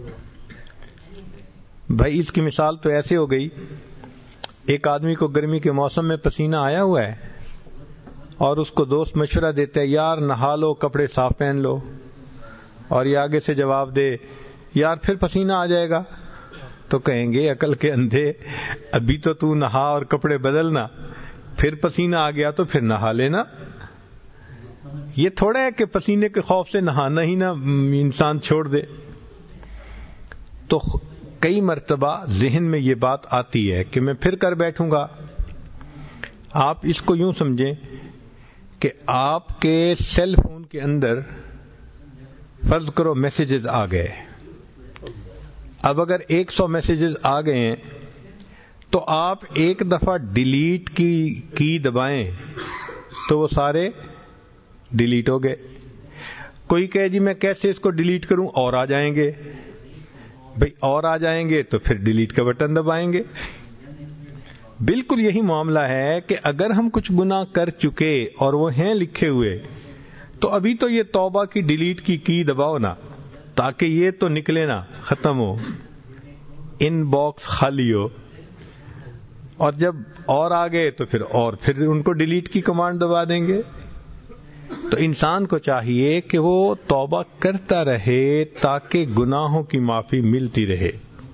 بھائی اس کی مثال تو ایسے ہو گئی، ایک آدمی کو گرمی کے موسم میں پسینہ آیا ہوا ہے اور اس کو دوست مشورہ دیتا ہے، یار نہا لو، کپڑے صاف پہن لو، اور یہ آگے سے جواب دے، یار پھر پسینہ آ جائے گا. تو کہیں گے عقل کے اندھے، ابھی تو تو نہا اور کپڑے بدلنا، پھر پسینہ آ گیا تو پھر نہا لینا. یہ تھوڑا ہے کہ پسینے کے خوف سے نہانا ہی نہ انسان چھوڑ دے. تو کئی مرتبہ ذہن میں یہ بات آتی ہے کہ میں پھر کر بیٹھوں گا. آپ اس کو یوں سمجھیں کہ آپ کے سیل فون کے اندر فرض کرو میسیجز آ گئے. اب اگر ایک سو میسیجز آ گئے ہیں تو آپ ایک دفعہ ڈیلیٹ کی کی دبائیں تو وہ سارے ڈیلیٹ ہو گئے. کوئی کہے جی میں کیسے اس کو ڈیلیٹ کروں، اور آ جائیں گے. بھئی اور آ جائیں گے تو پھر ڈیلیٹ کا بٹن دبائیں گے. بالکل یہی معاملہ ہے کہ اگر ہم کچھ گناہ کر چکے اور وہ ہیں لکھے ہوئے تو ابھی تو یہ توبہ کی ڈیلیٹ کی کی دباؤ نا، تاکہ یہ تو نکلے نا، ختم ہو، ان باکس خالی ہو. اور جب اور آ گئے تو پھر اور پھر ان کو ڈیلیٹ کی کمانڈ دبا دیں گے. تو انسان کو چاہیے کہ وہ توبہ کرتا رہے تاکہ گناہوں کی معافی ملتی رہے.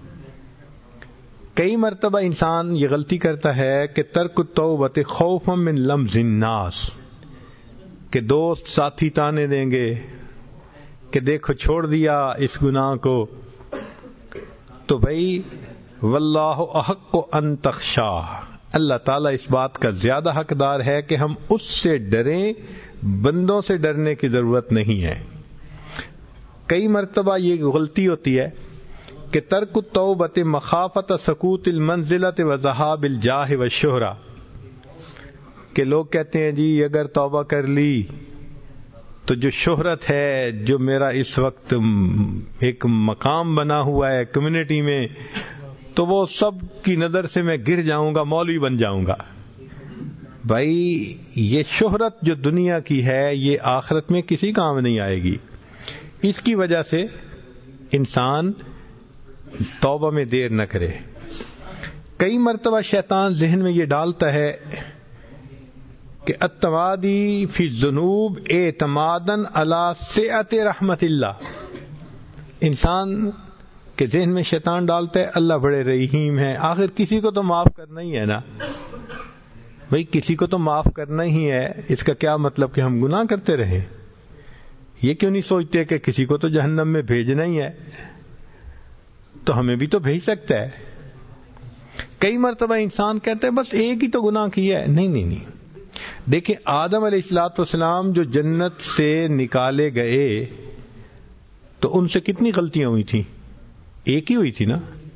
کئی مرتبہ انسان یہ غلطی کرتا ہے کہ ترک التوبۃ خوفا من لمز الناس، کہ دوست ساتھی تانے دیں گے کہ دیکھو چھوڑ دیا اس گناہ کو. تو بھائی واللہ احق ان تخشاہ، اللہ تعالیٰ اس بات کا زیادہ حقدار ہے کہ ہم اس سے ڈریں، بندوں سے ڈرنے کی ضرورت نہیں ہے. کئی مرتبہ یہ غلطی ہوتی ہے کہ ترک التوبۃ مخافۃ سقوط المنزلۃ وذہاب الجاہ والشہرہ، کہ لوگ کہتے ہیں جی اگر توبہ کر لی تو جو شہرت ہے، جو میرا اس وقت ایک مقام بنا ہوا ہے کمیونٹی میں، تو وہ سب کی نظر سے میں گر جاؤں گا، مولوی بن جاؤں گا. بھائی یہ شہرت جو دنیا کی ہے یہ آخرت میں کسی کام نہیں آئے گی. اس کی وجہ سے انسان توبہ میں دیر نہ کرے. کئی مرتبہ شیطان ذہن میں یہ ڈالتا ہے کہ التمادی فی الذنوب اعتماداً علی سعت رحمت اللہ. انسان کے ذہن میں شیطان ڈالتا ہے اللہ بڑے رحیم ہے، آخر کسی کو تو معاف کرنا ہی ہے نا. بھئی کسی کو تو معاف کرنا ہی ہے، اس کا کیا مطلب کہ ہم گناہ کرتے رہیں؟ یہ کیوں نہیں سوچتے کہ کسی کو تو جہنم میں بھیجنا ہی ہے، تو ہمیں بھی تو بھیج سکتا ہے. کئی مرتبہ انسان کہتا ہے بس ایک ہی تو گناہ کیا ہے. نہیں نہیں نہیں دیکھیں آدم علیہ الصلوۃ والسلام جو جنت سے نکالے گئے تو ان سے کتنی غلطیاں ہوئی تھیں؟ ایک ہی ہوئی تھی نا.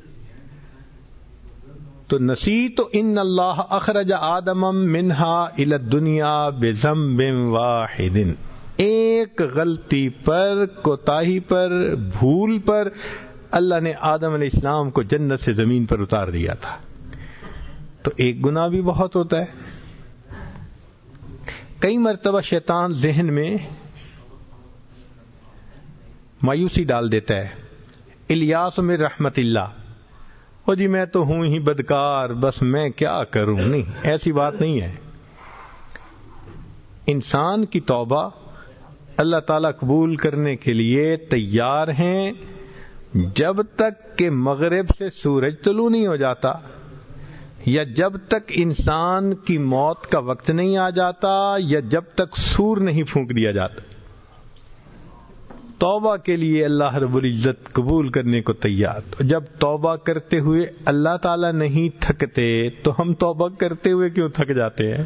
تو نسیت ان اللہ اخرج آدم منہا الی الدنیا بذنب واحد. ایک غلطی پر، کوتاہی پر، بھول پر اللہ نے آدم علیہ السلام کو جنت سے زمین پر اتار دیا تھا. تو ایک گناہ بھی بہت ہوتا ہے. کئی مرتبہ شیطان ذہن میں مایوسی ڈال دیتا ہے. الیاس من رحمت اللہ، او جی میں تو ہوں ہی بدکار، بس میں کیا کروں. نہیں، ایسی بات نہیں ہے. انسان کی توبہ اللہ تعالیٰ قبول کرنے کے لیے تیار ہیں جب تک کہ مغرب سے سورج طلوع نہیں ہو جاتا، یا جب تک انسان کی موت کا وقت نہیں آ جاتا، یا جب تک سور نہیں پھونک دیا جاتا. توبہ کے لیے اللہ رب العزت قبول کرنے کو تیار. تو جب توبہ کرتے ہوئے اللہ تعالیٰ نہیں تھکتے تو ہم توبہ کرتے ہوئے کیوں تھک جاتے ہیں؟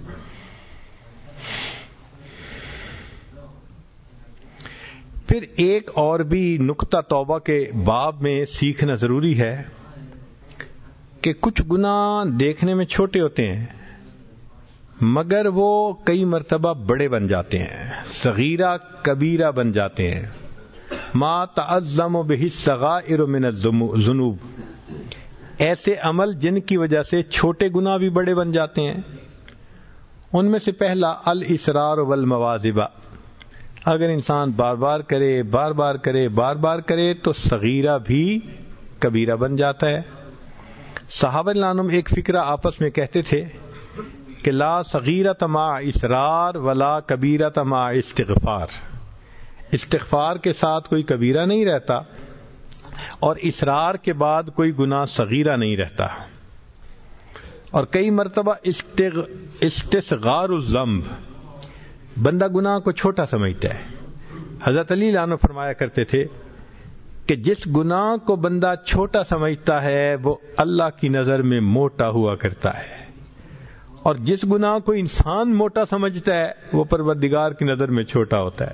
پھر ایک اور بھی نقطہ توبہ کے باب میں سیکھنا ضروری ہے کہ کچھ گناہ دیکھنے میں چھوٹے ہوتے ہیں مگر وہ کئی مرتبہ بڑے بن جاتے ہیں، صغیرہ کبیرہ بن جاتے ہیں. ما تعظم بہ الصغائر من الذنوب. ایسے عمل جن کی وجہ سے چھوٹے گناہ بھی بڑے بن جاتے ہیں. ان میں سے پہلا الاصرار والمواظبہ. اگر انسان بار بار کرے بار بار کرے بار بار کرے تو صغیرہ بھی کبیرہ بن جاتا ہے. صحابہ رضوان ایک فقرہ آپس میں کہتے تھے کہ لا صغیرۃ مع اصرار ولا کبیرۃ مع استغفار. استغفار کے ساتھ کوئی کبیرہ نہیں رہتا اور اصرار کے بعد کوئی گناہ صغیرہ نہیں رہتا. اور کئی مرتبہ استغ... استصغار الذنب، بندہ گناہ کو چھوٹا سمجھتا ہے. حضرت علی عنہ فرمایا کرتے تھے کہ جس گناہ کو بندہ چھوٹا سمجھتا ہے وہ اللہ کی نظر میں موٹا ہوا کرتا ہے، اور جس گناہ کو انسان موٹا سمجھتا ہے وہ پروردگار کی نظر میں چھوٹا ہوتا ہے.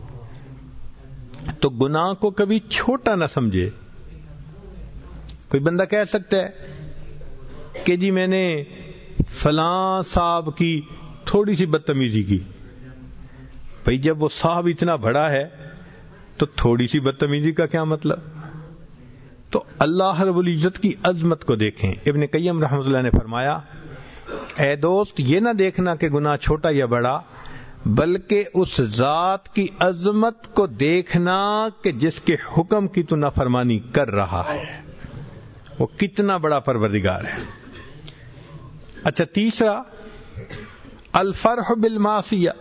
تو گناہ کو کبھی چھوٹا نہ سمجھے. کوئی بندہ کہہ سکتا ہے کہ جی میں نے فلاں صاحب کی تھوڑی سی بدتمیزی کی. بھئی جب وہ صاحب اتنا بڑا ہے تو تھوڑی سی بدتمیزی کا کیا مطلب؟ تو اللہ رب العزت کی عظمت کو دیکھیں. ابن قیم رحمۃ اللہ نے فرمایا اے دوست یہ نہ دیکھنا کہ گناہ چھوٹا یا بڑا، بلکہ اس ذات کی عظمت کو دیکھنا کہ جس کے حکم کی تو نافرمانی کر رہا ہے وہ کتنا بڑا پروردگار ہے. اچھا تیسرا الفرح بالمعصیہ،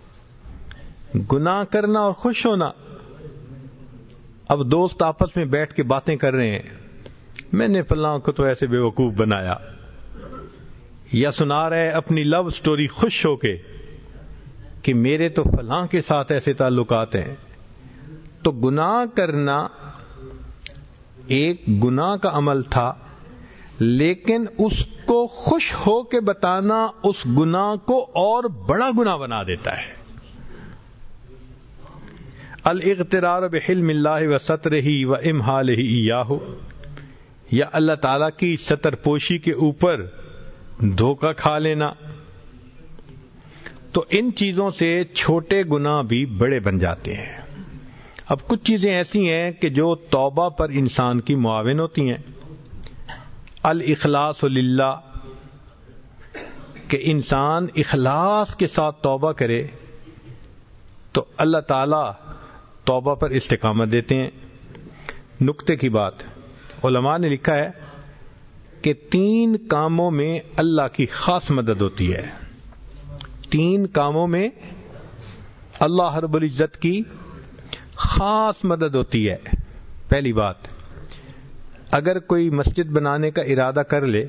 گناہ کرنا اور خوش ہونا. اب دوست آپس میں بیٹھ کے باتیں کر رہے ہیں، میں نے فلاں کو تو ایسے بے وقوف بنایا، یا سنا رہے اپنی لو سٹوری خوش ہو کے کہ میرے تو فلاں کے ساتھ ایسے تعلقات ہیں. تو گناہ کرنا ایک گناہ کا عمل تھا، لیکن اس کو خوش ہو کے بتانا اس گناہ کو اور بڑا گناہ بنا دیتا ہے. الاغترار بحلم اللہ و سترہ و امحالہ ایاہ، یا اللہ تعالی کی ستر پوشی کے اوپر دھوکہ کھا لینا. تو ان چیزوں سے چھوٹے گناہ بھی بڑے بن جاتے ہیں. اب کچھ چیزیں ایسی ہیں کہ جو توبہ پر انسان کی معاون ہوتی ہیں. الاخلاص للہ، کہ انسان اخلاص کے ساتھ توبہ کرے تو اللہ تعالی توبہ پر استقامت دیتے ہیں۔ نکتے کی بات، علماء نے لکھا ہے کہ تین کاموں میں اللہ کی خاص مدد ہوتی ہے، تین کاموں میں اللہ رب العزت کی خاص مدد ہوتی ہے۔ پہلی بات، اگر کوئی مسجد بنانے کا ارادہ کر لے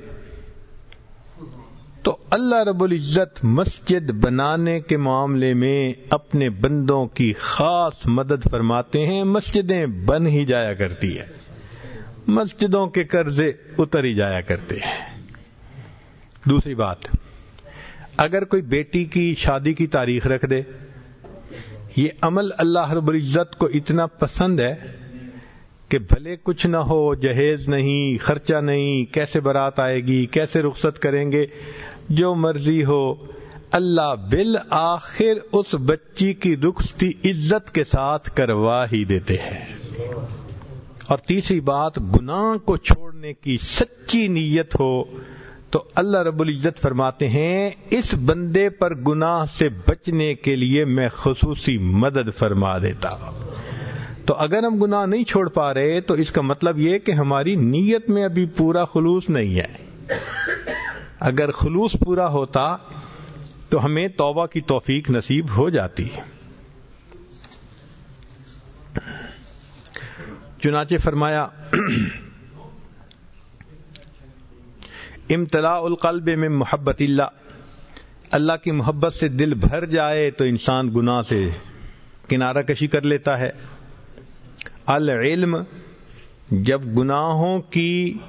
تو اللہ رب العزت مسجد بنانے کے معاملے میں اپنے بندوں کی خاص مدد فرماتے ہیں، مسجدیں بن ہی جایا کرتی ہے، مسجدوں کے قرضے اتر ہی جایا کرتے ہیں۔ دوسری بات، اگر کوئی بیٹی کی شادی کی تاریخ رکھ دے، یہ عمل اللہ رب العزت کو اتنا پسند ہے کہ بھلے کچھ نہ ہو، جہیز نہیں، خرچہ نہیں، کیسے بارات آئے گی، کیسے رخصت کریں گے، جو مرضی ہو، اللہ بالآخر اس بچی کی رخصتی عزت کے ساتھ کروا ہی دیتے ہیں۔ اور تیسری بات، گناہ کو چھوڑنے کی سچی نیت ہو تو اللہ رب العزت فرماتے ہیں اس بندے پر گناہ سے بچنے کے لیے میں خصوصی مدد فرما دیتا ہوں۔ تو اگر ہم گناہ نہیں چھوڑ پا رہے تو اس کا مطلب یہ کہ ہماری نیت میں ابھی پورا خلوص نہیں ہے۔ اگر خلوص پورا ہوتا تو ہمیں توبہ کی توفیق نصیب ہو جاتی۔ چنانچہ فرمایا امتلاء القلب من محبت اللہ، اللہ کی محبت سے دل بھر جائے تو انسان گناہ سے کنارہ کشی کر لیتا ہے۔ العلم، جب گناہوں کی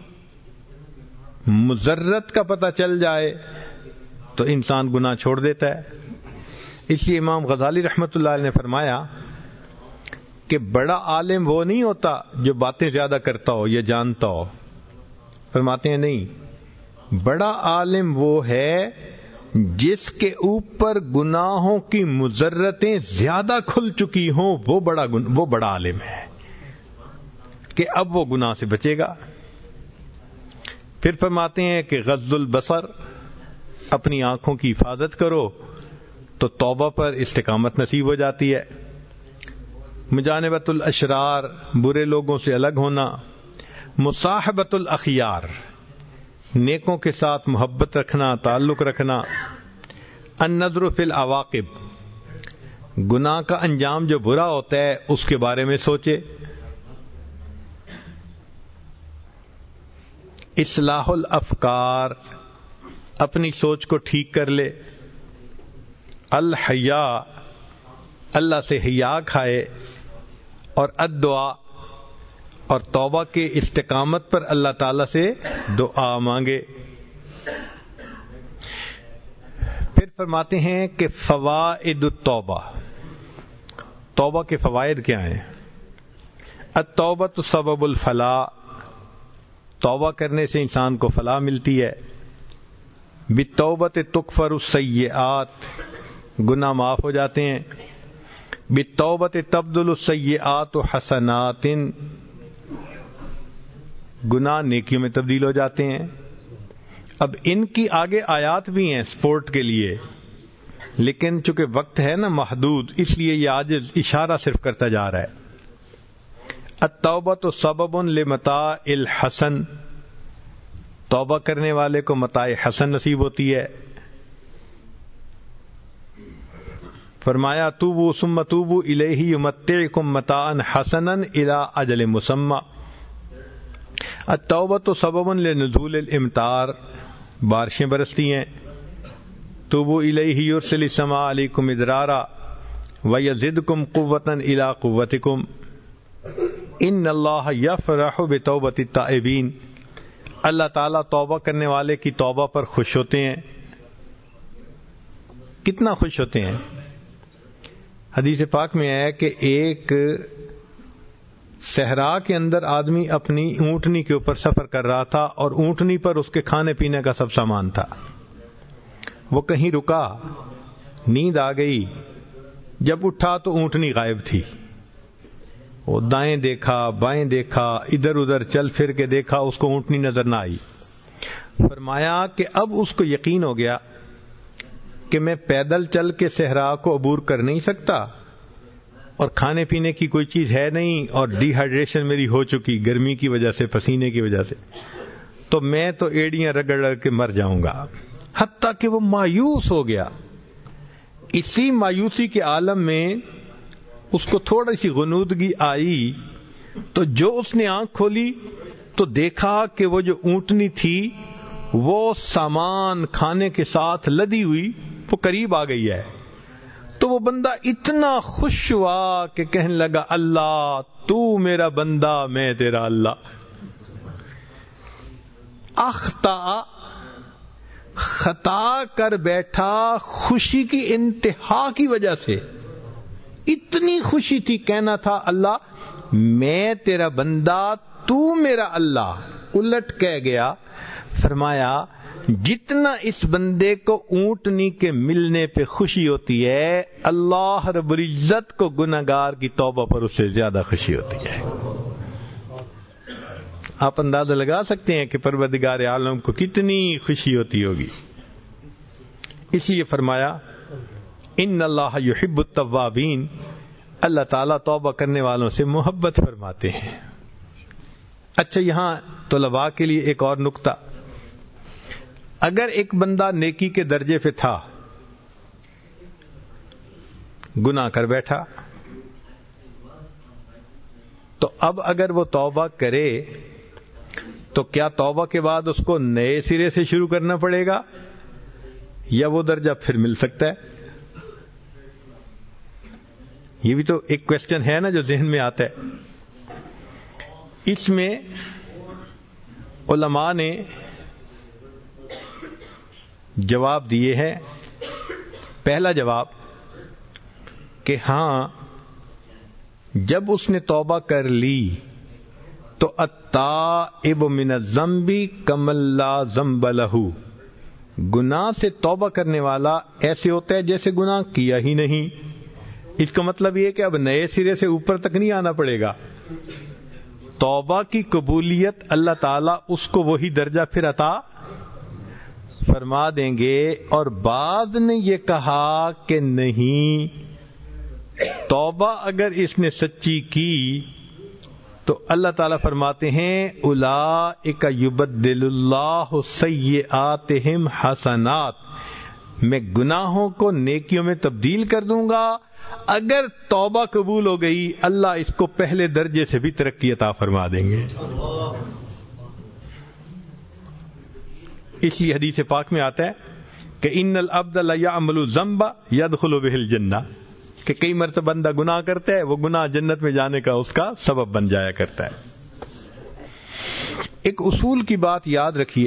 مضرت کا پتہ چل جائے تو انسان گناہ چھوڑ دیتا ہے۔ اس لیے امام غزالی رحمۃ اللہ علیہ نے فرمایا کہ بڑا عالم وہ نہیں ہوتا جو باتیں زیادہ کرتا ہو یا جانتا ہو، فرماتے ہیں نہیں، بڑا عالم وہ ہے جس کے اوپر گناہوں کی مضرتیں زیادہ کھل چکی ہوں، وہ بڑا گن... وہ بڑا عالم ہے کہ اب وہ گناہ سے بچے گا۔ پھر فرماتے ہیں کہ غض البصر، اپنی آنکھوں کی حفاظت کرو تو توبہ پر استقامت نصیب ہو جاتی ہے۔ مجانبت الاشرار، برے لوگوں سے الگ ہونا۔ مصاحبت الاخیار، نیکوں کے ساتھ محبت رکھنا، تعلق رکھنا۔ النظر فی العواقب، گناہ کا انجام جو برا ہوتا ہے اس کے بارے میں سوچے۔ اصلاح الافکار، اپنی سوچ کو ٹھیک کر لے۔ الحیا، اللہ سے حیا کھائے۔ اور الدعا، اور توبہ کے استقامت پر اللہ تعالی سے دعا مانگے۔ پھر فرماتے ہیں کہ فوائد التوبہ، توبہ کے فوائد کیا ہیں؟ التوبۃ سبب الفلاح، توبہ کرنے سے انسان کو فلاح ملتی ہے۔ بالتوبۃ تکفر السیئات، گناہ معاف ہو جاتے ہیں۔ بالتوبۃ تبدل السیئات حسنات، گناہ نیکیوں میں تبدیل ہو جاتے ہیں۔ اب ان کی آگے آیات بھی ہیں سپورٹ کے لیے، لیکن چونکہ وقت ہے نا محدود، اس لیے یہ عاجز اشارہ صرف کرتا جا رہا ہے۔ التوبۃ سبب لمتاع الحسن، توبہ کرنے والے کو متاع حسن نصیب ہوتی ہے۔ فرمایا توبوا ثم توبوا الیہ یمتعکم متاعا حسنا الی اجل مسمى۔ التوبۃ سبب لنزول الامطار، بارشیں برستی ہیں۔ توبوا الیہ یرسل السماء علیکم مدرارا ویزدکم قوۃ الی قوتکم ان اللہ یفرح بتوبۃ التائبین، اللہ تعالیٰ توبہ کرنے والے کی توبہ پر خوش ہوتے ہیں۔ کتنا خوش ہوتے ہیں؟ حدیث پاک میں ہے کہ ایک صحرا کے اندر آدمی اپنی اونٹنی کے اوپر سفر کر رہا تھا اور اونٹنی پر اس کے کھانے پینے کا سب سامان تھا۔ وہ کہیں رکا، نیند آ گئی، جب اٹھا تو اونٹنی غائب تھی۔ وہ دائیں دیکھا، بائیں دیکھا، ادھر ادھر چل پھر کے دیکھا، اس کو اونٹنی نظر نہ آئی۔ فرمایا کہ اب اس کو یقین ہو گیا کہ میں پیدل چل کے صحرا کو عبور کر نہیں سکتا اور کھانے پینے کی کوئی چیز ہے نہیں اور ڈی ہائیڈریشن میری ہو چکی گرمی کی وجہ سے پسینے کی وجہ سے، تو میں تو ایڑیاں رگڑ رگڑ کے مر جاؤں گا، حتیٰ کہ وہ مایوس ہو گیا۔ اسی مایوسی کے عالم میں اس کو تھوڑی سی غنودگی آئی تو جو اس نے آنکھ کھولی تو دیکھا کہ وہ جو اونٹنی تھی وہ سامان کھانے کے ساتھ لدی ہوئی وہ قریب آ گئی ہے۔ تو وہ بندہ اتنا خوش ہوا کہ کہنے لگا اللہ تو میرا بندہ میں تیرا اللہ۔ اخطا خطا کر بیٹھا خوشی کی انتہا کی وجہ سے، اتنی خوشی تھی، کہنا تھا اللہ میں تیرا بندہ تو میرا اللہ، الٹ کہہ گیا۔ فرمایا جتنا اس بندے کو اونٹنی کے ملنے پہ خوشی ہوتی ہے، اللہ رب العزت کو گناہگار کی توبہ پر اس سے زیادہ خوشی ہوتی ہے۔ آپ اندازہ لگا سکتے ہیں کہ پروردگار عالم کو کتنی خوشی ہوتی ہوگی۔ اس لیے فرمایا ان اللہ یحب التوابین، اللہ تعالیٰ توبہ کرنے والوں سے محبت فرماتے ہیں۔ اچھا، یہاں طلباء کے لیے ایک اور نقطہ، اگر ایک بندہ نیکی کے درجے پہ تھا، گناہ کر بیٹھا، تو اب اگر وہ توبہ کرے تو کیا توبہ کے بعد اس کو نئے سرے سے شروع کرنا پڑے گا یا وہ درجہ پھر مل سکتا ہے؟ یہ بھی تو ایک کوشچن ہے نا جو ذہن میں آتا ہے۔ اس میں علماء نے جواب دیے ہیں۔ پہلا جواب کہ ہاں، جب اس نے توبہ کر لی تو التائب من الذنب کمن لا ذنب لہ، گناہ سے توبہ کرنے والا ایسے ہوتا ہے جیسے گناہ کیا ہی نہیں۔ اس کا مطلب یہ کہ اب نئے سرے سے اوپر تک نہیں آنا پڑے گا۔ توبہ کی قبولیت اللہ تعالیٰ اس کو وہی درجہ پھر عطا فرما دیں گے۔ اور بعض نے یہ کہا کہ نہیں، توبہ اگر اس نے سچی کی تو اللہ تعالیٰ فرماتے ہیں اولئک یبدل اللہ سیئاتہم حسنات، میں گناہوں کو نیکیوں میں تبدیل کر دوں گا۔ اگر توبہ قبول ہو گئی اللہ اس کو پہلے درجے سے بھی ترقی عطا فرما دیں گے۔ اسی حدیث پاک میں آتا ہے کہ ان العبد لیعمل الذنب یدخل به الجنہ، کہ کئی مرتبہ بندہ گناہ کرتا ہے، وہ گناہ جنت میں جانے کا اس کا سبب بن جایا کرتا ہے۔ ایک اصول کی بات یاد رکھیے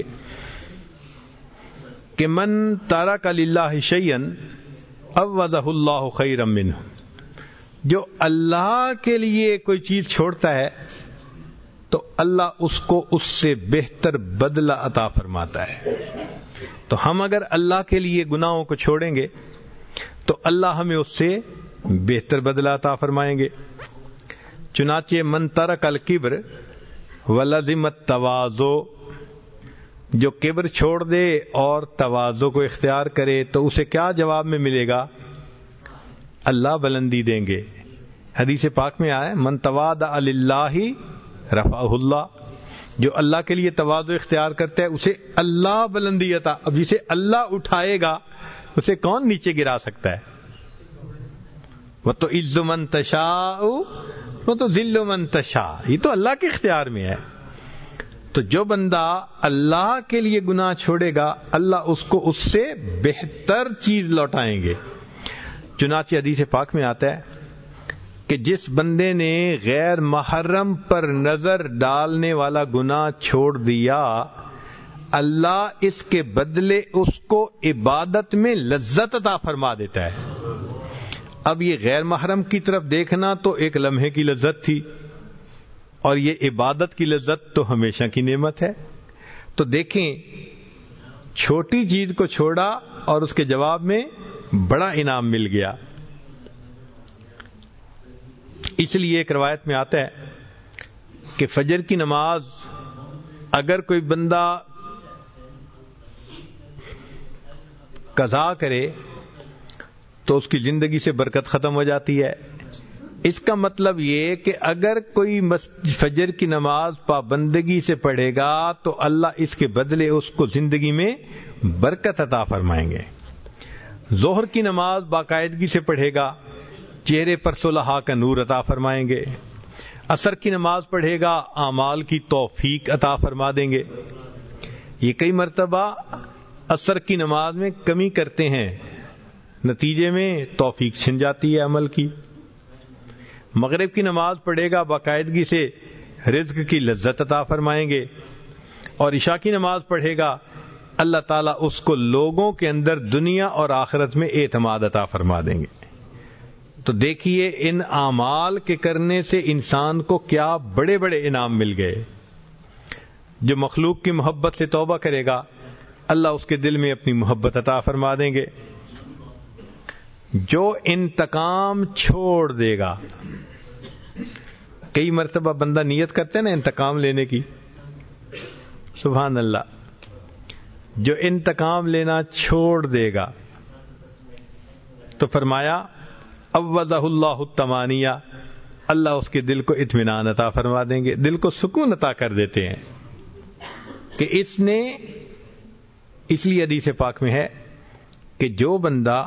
کہ من ترک للہ شیئا عوضہ اللہ خیرا منہ، جو اللہ کے لیے کوئی چیز چھوڑتا ہے تو اللہ اس کو اس سے بہتر بدلہ عطا فرماتا ہے۔ تو ہم اگر اللہ کے لیے گناہوں کو چھوڑیں گے تو اللہ ہمیں اس سے بہتر بدلہ عطا فرمائیں گے۔ چنانچہ من ترک الکبر ولزم التواضع، جو کبر چھوڑ دے اور تواضع کو اختیار کرے تو اسے کیا جواب میں ملے گا؟ اللہ بلندی دیں گے۔ حدیث پاک میں آیا من تواضع للہ رفعہ اللہ، جو اللہ کے لیے تواضع اختیار کرتا ہے اسے اللہ بلندی عطا۔ اب جسے اللہ اٹھائے گا اسے کون نیچے گرا سکتا ہے؟ وَتُعِزُّ مَن تَشَاءُ وَتُذِلُّ مَن تَشَاءُ، یہ تو اللہ کے اختیار میں ہے۔ تو جو بندہ اللہ کے لیے گناہ چھوڑے گا اللہ اس کو اس سے بہتر چیز لوٹائیں گے۔ چنانچہ حدیث پاک میں آتا ہے کہ جس بندے نے غیر محرم پر نظر ڈالنے والا گناہ چھوڑ دیا، اللہ اس کے بدلے اس کو عبادت میں لذت عطا فرما دیتا ہے۔ اب یہ غیر محرم کی طرف دیکھنا تو ایک لمحے کی لذت تھی، اور یہ عبادت کی لذت تو ہمیشہ کی نعمت ہے۔ تو دیکھیں، چھوٹی چیز کو چھوڑا اور اس کے جواب میں بڑا انعام مل گیا۔ اس لیے ایک روایت میں آتا ہے کہ فجر کی نماز اگر کوئی بندہ قضا کرے تو اس کی زندگی سے برکت ختم ہو جاتی ہے۔ اس کا مطلب یہ کہ اگر کوئی فجر کی نماز پابندگی سے پڑھے گا تو اللہ اس کے بدلے اس کو زندگی میں برکت عطا فرمائیں گے۔ ظہر کی نماز باقاعدگی سے پڑھے گا، چہرے پر صلحاء کا نور عطا فرمائیں گے۔ عصر کی نماز پڑھے گا، اعمال کی توفیق عطا فرما دیں گے۔ یہ کئی مرتبہ عصر کی نماز میں کمی کرتے ہیں، نتیجے میں توفیق چھن جاتی ہے عمل کی۔ مغرب کی نماز پڑھے گا، باقاعدگی سے رزق کی لذت عطا فرمائیں گے، اور عشاء کی نماز پڑھے گا، اللہ تعالیٰ اس کو لوگوں کے اندر دنیا اور آخرت میں اعتماد عطا فرما دیں گے۔ تو دیکھیے ان اعمال کے کرنے سے انسان کو کیا بڑے بڑے انعام مل گئے۔ جو مخلوق کی محبت سے توبہ کرے گا، اللہ اس کے دل میں اپنی محبت عطا فرما دیں گے۔ جو انتقام چھوڑ دے گا، کئی مرتبہ بندہ نیت کرتے ہیں نا انتقام لینے کی، سبحان اللہ، جو انتقام لینا چھوڑ دے گا تو فرمایا عوضہ اللہ الطمانیہ، اللہ اس کے دل کو اطمینان عطا فرما دیں گے، دل کو سکون عطا کر دیتے ہیں کہ اس نے، اس لیے حدیث پاک میں ہے کہ جو بندہ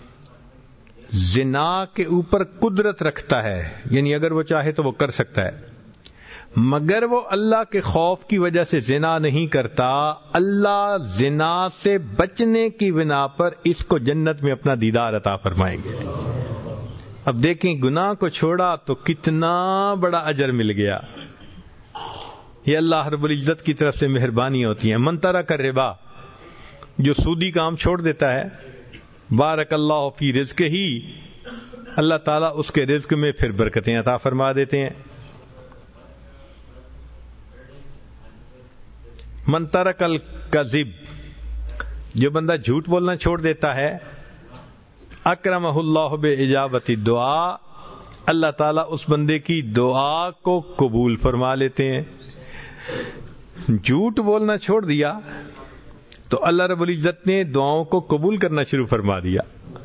زنا کے اوپر قدرت رکھتا ہے، یعنی اگر وہ چاہے تو وہ کر سکتا ہے، مگر وہ اللہ کے خوف کی وجہ سے زنا نہیں کرتا، اللہ زنا سے بچنے کی بنا پر اس کو جنت میں اپنا دیدار عطا فرمائیں گے۔ اب دیکھیں گناہ کو چھوڑا تو کتنا بڑا اجر مل گیا۔ یہ اللہ رب العزت کی طرف سے مہربانی ہوتی ہیں۔ من ترک الربا، جو سودی کام چھوڑ دیتا ہے، بارک اللہ فی رزق ہی، اللہ تعالیٰ اس کے رزق میں پھر برکتیں عطا فرما دیتے ہیں۔ من ترک الکذب، جو بندہ جھوٹ بولنا چھوڑ دیتا ہے، اکرمہ اللہ باجابت الدعاء، اللہ تعالیٰ اس بندے کی دعا کو قبول فرما لیتے ہیں۔ جھوٹ بولنا چھوڑ دیا تو اللہ رب العزت نے دعاؤں کو قبول کرنا شروع فرما دیا۔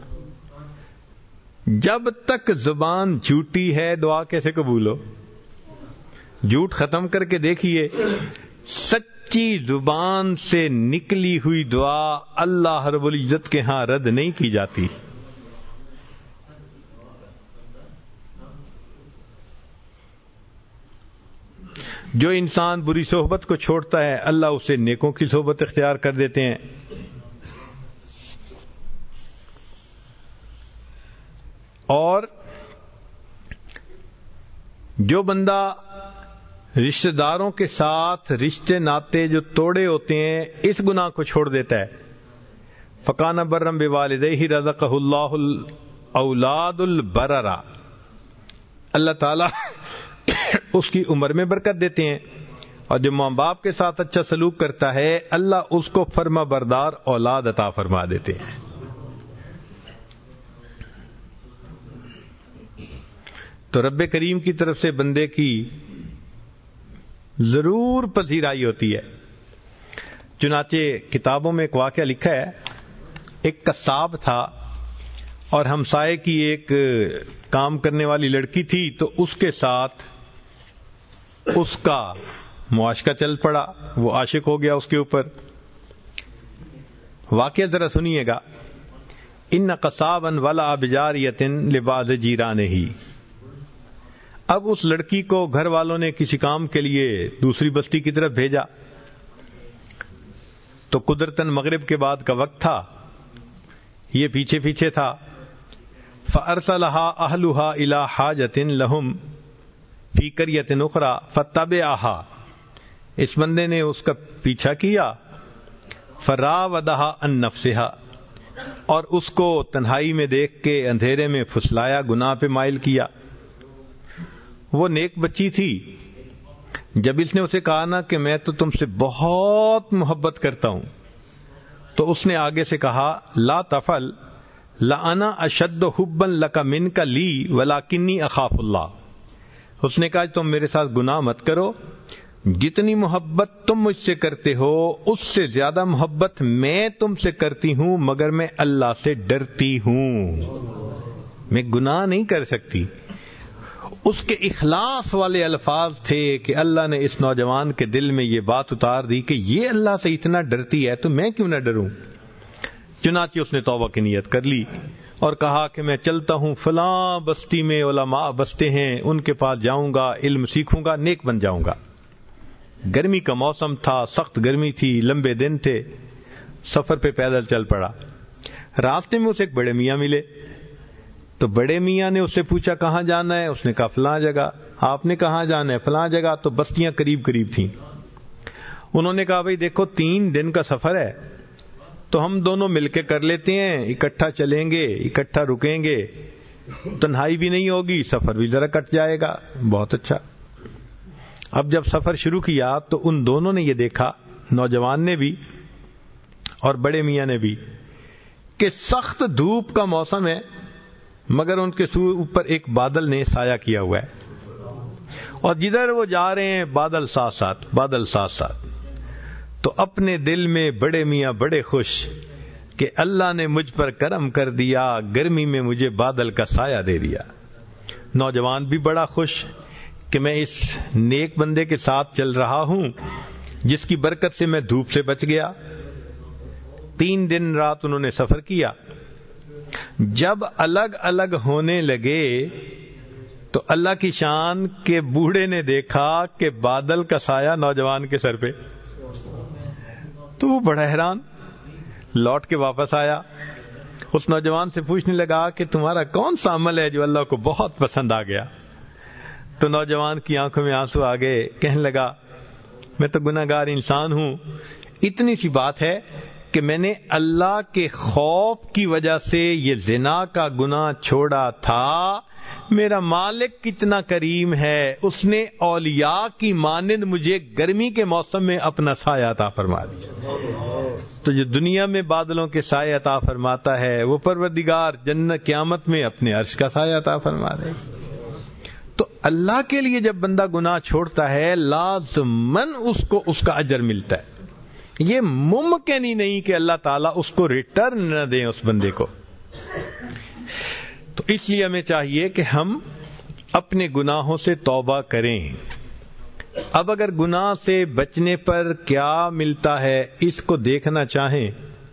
جب تک زبان جھوٹی ہے دعا کیسے قبول ہو؟ جھوٹ ختم کر کے دیکھیے، سچی زبان سے نکلی ہوئی دعا اللہ رب العزت کے ہاں رد نہیں کی جاتی۔ جو انسان بری صحبت کو چھوڑتا ہے، اللہ اسے نیکوں کی صحبت اختیار کر دیتے ہیں۔ اور جو بندہ رشتہ داروں کے ساتھ رشتے ناتے جو توڑے ہوتے ہیں، اس گناہ کو چھوڑ دیتا ہے، فکان برم بوالدیہ رزقہ اللہ الاولاد البررا، اللہ تعالی اس کی عمر میں برکت دیتے ہیں۔ اور جو ماں باپ کے ساتھ اچھا سلوک کرتا ہے، اللہ اس کو فرما بردار اولاد عطا فرما دیتے ہیں۔ تو رب کریم کی طرف سے بندے کی ضرور پذیرائی ہوتی ہے۔ چنانچہ کتابوں میں ایک واقعہ لکھا ہے، ایک قصاب تھا اور ہمسائے کی ایک کام کرنے والی لڑکی تھی، تو اس کے ساتھ اس کا معاشقہ چل پڑا، وہ عاشق ہو گیا اس کے اوپر۔ واقعہ ذرا سنیے گا۔ ان قصابا ولا بجاریۃ لبعض جیرانہ، اب اس لڑکی کو گھر والوں نے کسی کام کے لیے دوسری بستی کی طرف بھیجا، تو قدرتاً مغرب کے بعد کا وقت تھا، یہ پیچھے پیچھے تھا۔ فَأَرْسَلَهَا أَهْلُهَا إِلَى حَاجَةٍ لَهُمْ فِي قَرْيَةٍ أُخْرَى فَاتَّبَعَهَا، اس بندے نے اس کا پیچھا کیا، فَرَاوَدَهَا عَن نَفْسِهَا، اور اس کو تنہائی میں دیکھ کے اندھیرے میں پھسلایا، گناہ پہ مائل کیا۔ وہ نیک بچی تھی، جب اس نے اسے کہا نا کہ میں تو تم سے بہت محبت کرتا ہوں، تو اس نے آگے سے کہا لا تفعل لأنا اشد حبا لک منک لی ولکنی اخاف اللہ، اس نے کہا تم میرے ساتھ گناہ مت کرو، جتنی محبت تم مجھ سے کرتے ہو اس سے زیادہ محبت میں تم سے کرتی ہوں، مگر میں اللہ سے ڈرتی ہوں، میں گناہ نہیں کر سکتی۔ اس کے اخلاص والے الفاظ تھے کہ اللہ نے اس نوجوان کے دل میں یہ بات اتار دی کہ یہ اللہ سے اتنا ڈرتی ہے تو میں کیوں نہ ڈروں۔ چنانچہ اس نے توبہ کی نیت کر لی اور کہا کہ میں چلتا ہوں، فلاں بستی میں علماء بستے ہیں، ان کے پاس جاؤں گا، علم سیکھوں گا، نیک بن جاؤں گا۔ گرمی کا موسم تھا، سخت گرمی تھی، لمبے دن تھے، سفر پہ پیدل چل پڑا۔ راستے میں اسے ایک بڑے میاں ملے، تو بڑے میاں نے اس سے پوچھا کہاں جانا ہے؟ اس نے کہا فلاں جگہ۔ آپ نے کہاں جانا ہے؟ فلاں جگہ۔ تو بستیاں قریب قریب تھیں۔ انہوں نے کہا بھئی دیکھو تین دن کا سفر ہے تو ہم دونوں مل کے کر لیتے ہیں، اکٹھا چلیں گے، اکٹھا رکیں گے، تنہائی بھی نہیں ہوگی، سفر بھی ذرا کٹ جائے گا۔ بہت اچھا۔ اب جب سفر شروع کیا تو ان دونوں نے یہ دیکھا، نوجوان نے بھی اور بڑے میاں نے بھی، کہ سخت دھوپ کا موسم ہے مگر ان کے اوپر ایک بادل نے سایہ کیا ہوا ہے، اور جدھر وہ جا رہے ہیں بادل ساتھ ساتھ، بادل ساتھ ساتھ۔ تو اپنے دل میں بڑے میاں بڑے خوش کہ اللہ نے مجھ پر کرم کر دیا، گرمی میں مجھے بادل کا سایہ دے دیا۔ نوجوان بھی بڑا خوش کہ میں اس نیک بندے کے ساتھ چل رہا ہوں جس کی برکت سے میں دھوپ سے بچ گیا۔ تین دن رات انہوں نے سفر کیا۔ جب الگ الگ ہونے لگے تو اللہ کی شان کے بوڑھے نے دیکھا کہ بادل کا سایہ نوجوان کے سر پہ، تو وہ بڑا حیران، لوٹ کے واپس آیا، اس نوجوان سے پوچھنے لگا کہ تمہارا کون سا عمل ہے جو اللہ کو بہت پسند آ گیا؟ تو نوجوان کی آنکھوں میں آنسو آ گئے، کہنے لگا میں تو گناہ گار انسان ہوں، اتنی سی بات ہے کہ میں نے اللہ کے خوف کی وجہ سے یہ زنا کا گناہ چھوڑا تھا۔ میرا مالک کتنا کریم ہے، اس نے اولیاء کی مانند مجھے گرمی کے موسم میں اپنا سایہ عطا فرما دیا۔ تو جو دنیا میں بادلوں کے سایہ عطا فرماتا ہے وہ پروردگار جنت قیامت میں اپنے عرش کا سایہ عطا فرما دے۔ تو اللہ کے لیے جب بندہ گناہ چھوڑتا ہے لازماً اس کو اس کا اجر ملتا ہے۔ یہ ممکن ہی نہیں کہ اللہ تعالیٰ اس کو ریٹرن نہ دیں اس بندے کو۔ تو اس لیے ہمیں چاہیے کہ ہم اپنے گناہوں سے توبہ کریں۔ اب اگر گناہ سے بچنے پر کیا ملتا ہے اس کو دیکھنا چاہیں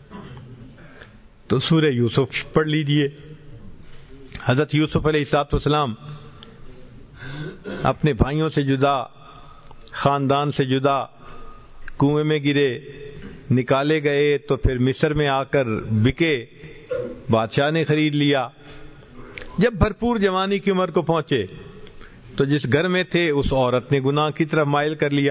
تو سورہ یوسف پڑھ لیجئے۔ حضرت یوسف علیہ الصلوۃ والسلام اپنے بھائیوں سے جدا، خاندان سے جدا، کنویں میں گرے، نکالے گئے تو پھر مصر میں آ کر بکے، بادشاہ نے خرید لیا۔ جب بھرپور جوانی کی عمر کو پہنچے تو جس گھر میں تھے اس عورت نے گناہ کی طرف مائل کر لیا۔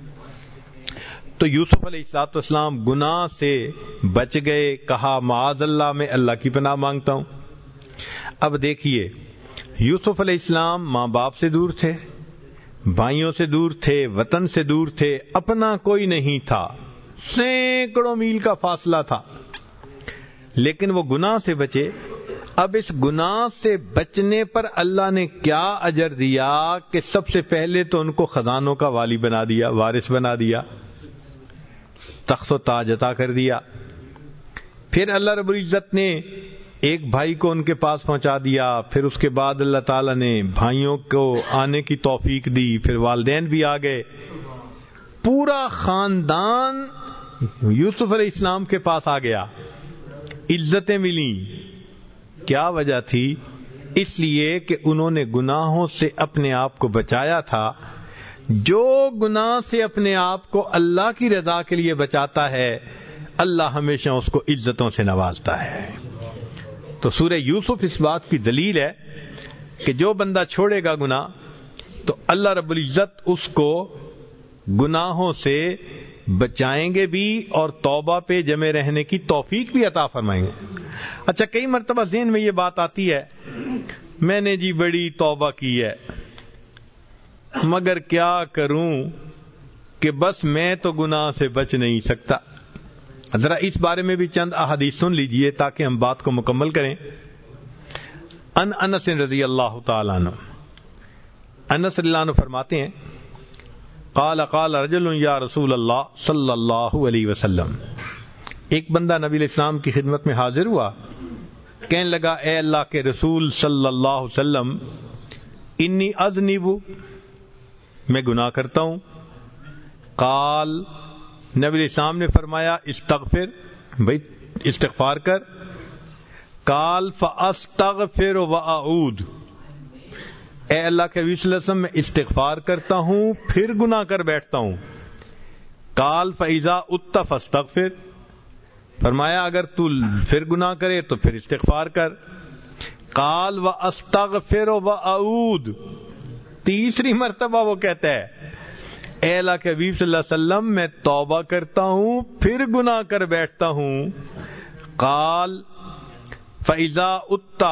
تو یوسف علیہ الصلوۃ والسلام گناہ سے بچ گئے، کہا معاذ اللہ میں اللہ کی پناہ مانگتا ہوں۔ اب دیکھیے یوسف علیہ السلام ماں باپ سے دور تھے، بھائیوں سے دور تھے، وطن سے دور تھے، اپنا کوئی نہیں تھا، سینکڑوں میل کا فاصلہ تھا، لیکن وہ گناہ سے بچے۔ اب اس گناہ سے بچنے پر اللہ نے کیا اجر دیا کہ سب سے پہلے تو ان کو خزانوں کا والی بنا دیا، وارث بنا دیا، تخت و تاج عطا کر دیا۔ پھر اللہ رب العزت نے ایک بھائی کو ان کے پاس پہنچا دیا، پھر اس کے بعد اللہ تعالیٰ نے بھائیوں کو آنے کی توفیق دی، پھر والدین بھی آ گئے، پورا خاندان یوسف علیہ السلام کے پاس آ گیا، عزتیں ملیں۔ کیا وجہ تھی؟ اس لیے کہ انہوں نے گناہوں سے اپنے آپ کو بچایا تھا۔ جو گناہ سے اپنے آپ کو اللہ کی رضا کے لیے بچاتا ہے اللہ ہمیشہ اس کو عزتوں سے نوازتا ہے۔ تو سورہ یوسف اس بات کی دلیل ہے کہ جو بندہ چھوڑے گا گناہ تو اللہ رب العزت اس کو گناہوں سے بچائیں گے بھی اور توبہ پہ جمے رہنے کی توفیق بھی عطا فرمائیں گے۔ اچھا، کئی مرتبہ ذہن میں یہ بات آتی ہے میں نے جی بڑی توبہ کی ہے مگر کیا کروں کہ بس میں تو گناہ سے بچ نہیں سکتا۔ ذرا اس بارے میں بھی چند احادیث سن لیجئے تاکہ ہم بات کو مکمل کریں۔ ان انس رضی اللہ تعالیٰ عنہ، انس رضی اللہ عنہ فرماتے ہیں قال قال رجل یا رسول اللہ صلی اللہ علیہ وسلم، ایک بندہ نبی علیہ السلام کی خدمت میں حاضر ہوا، کہنے لگا اے اللہ کے رسول صلی اللہ علیہ وسلم، انی اذنب، میں گناہ کرتا ہوں۔ قال، نبی علیہ السلام نے فرمایا استغفر، بھائی استغفار کر۔ قال فاستغفر واعود، اے اللہ کے نبی صلی اللہ علیہ وسلم میں استغفار کرتا ہوں پھر گناہ کر بیٹھتا ہوں۔ قال فاذا ات فاستغفر، فرمایا اگر تو پھر گناہ کرے تو پھر استغفار کر۔ قال واستغفر واعود، تیسری مرتبہ وہ کہتا ہے اے اللہ کے حبیب صلی اللہ علیہ وسلم میں توبہ کرتا ہوں پھر گناہ کر بیٹھتا ہوں۔ قال فاذا ات،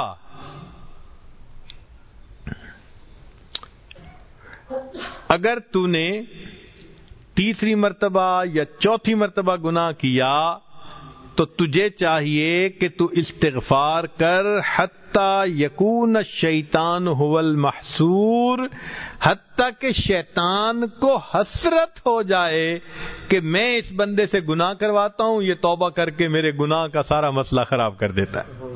اگر تو نے تیسری مرتبہ یا چوتھی مرتبہ گناہ کیا تو تجھے چاہیے کہ تو استغفار کر حتی یکون الشیطان هو المحسور، حتی کہ شیطان کو حسرت ہو جائے کہ میں اس بندے سے گناہ کرواتا ہوں، یہ توبہ کر کے میرے گناہ کا سارا مسئلہ خراب کر دیتا ہے۔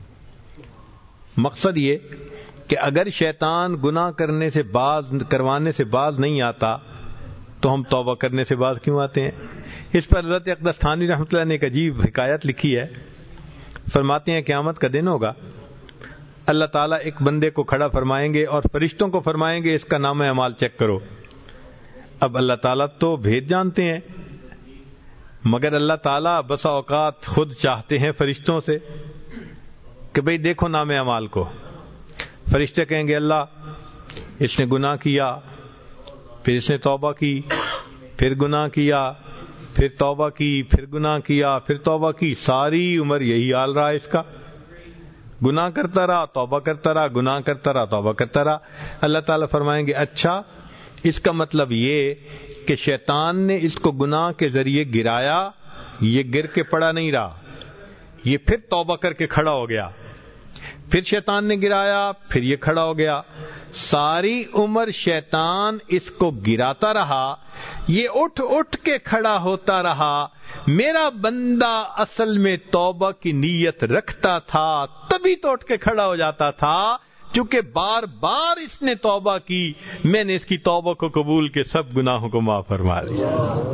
مقصد یہ کہ اگر شیطان گناہ کرنے سے باز کروانے سے باز نہیں آتا تو ہم توبہ کرنے سے باز کیوں آتے ہیں؟ اس پر حضرت اقدس تھانوی رحمۃ اللہ نے ایک عجیب حکایت لکھی ہے۔ فرماتے ہیں قیامت کا دن ہوگا، اللہ تعالیٰ ایک بندے کو کھڑا فرمائیں گے اور فرشتوں کو فرمائیں گے اس کا نام اعمال چیک کرو۔ اب اللہ تعالیٰ تو بھید جانتے ہیں، مگر اللہ تعالیٰ بسا اوقات خود چاہتے ہیں فرشتوں سے کہ بھئی دیکھو نام اعمال کو۔ فرشتے کہیں گے اللہ اس نے گناہ کیا، پھر اس نے توبہ کی، پھر گناہ کیا، پھر توبہ کی، پھر گناہ کیا، پھر توبہ کی، ساری عمر یہی حال رہا اس کا، گناہ کرتا رہا توبہ کرتا رہا، گناہ کرتا رہا توبہ کرتا رہا۔ اللہ تعالیٰ فرمائیں گے اچھا اس کا مطلب یہ کہ شیطان نے اس کو گناہ کے ذریعے گرایا، یہ گر کے پڑا نہیں رہا، یہ پھر توبہ کر کے کھڑا ہو گیا، پھر شیطان نے گرایا، پھر یہ کھڑا ہو گیا، ساری عمر شیطان اس کو گراتا رہا، یہ اٹھ اٹھ کے کھڑا ہوتا رہا۔ میرا بندہ اصل میں توبہ کی نیت رکھتا تھا تبھی تو اٹھ کے کھڑا ہو جاتا تھا، چونکہ بار بار اس نے توبہ کی، میں نے اس کی توبہ کو قبول کے سب گناہوں کو معاف فرما دیا۔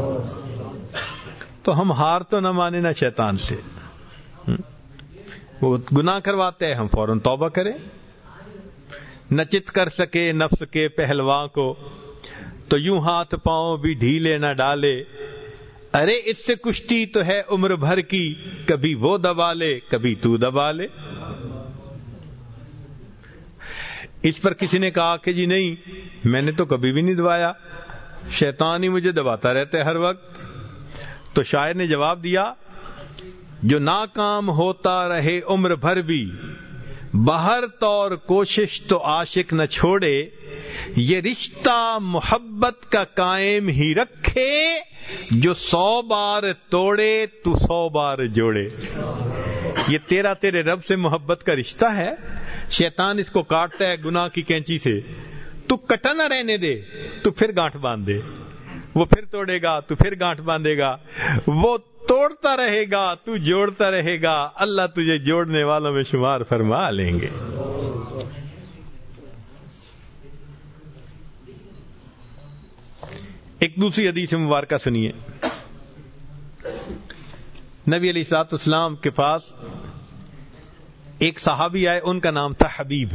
تو ہم ہار تو نہ مانے نہ شیطان سے، وہ گناہ کرواتے ہیں ہم فوراً توبہ کریں۔ نہ چت کر سکے نفس کے پہلواں کو تو یوں ہاتھ پاؤں بھی ڈھیلے نہ ڈالے، ارے اس سے کشتی تو ہے عمر بھر کی، کبھی وہ دبا لے کبھی تو دبا لے۔ اس پر کسی نے کہا کہ جی نہیں میں نے تو کبھی بھی نہیں دبایا، شیطان ہی مجھے دباتا رہتا ہے ہر وقت۔ تو شاعر نے جواب دیا جو ناکام ہوتا رہے عمر بھر بھی، بہر طور کوشش تو عاشق نہ چھوڑے، یہ رشتہ محبت کا قائم ہی رکھے، جو سو بار توڑے تو سو بار جوڑے۔ یہ تیرا تیرے رب سے محبت کا رشتہ ہے، شیطان اس کو کاٹتا ہے گناہ کی کینچی سے، تو کٹا نہ رہنے دے، تو پھر گانٹھ باندھ دے، وہ پھر توڑے گا تو پھر گانٹھ باندھے گا، وہ توڑتا رہے گا تو جوڑتا رہے گا، اللہ تجھے جوڑنے والوں میں شمار فرما لیں گے۔ ایک دوسری حدیث مبارکہ سنیے۔ نبی علیہ الصلوۃ والسلام کے پاس ایک صحابی آئے، ان کا نام تھا حبیب۔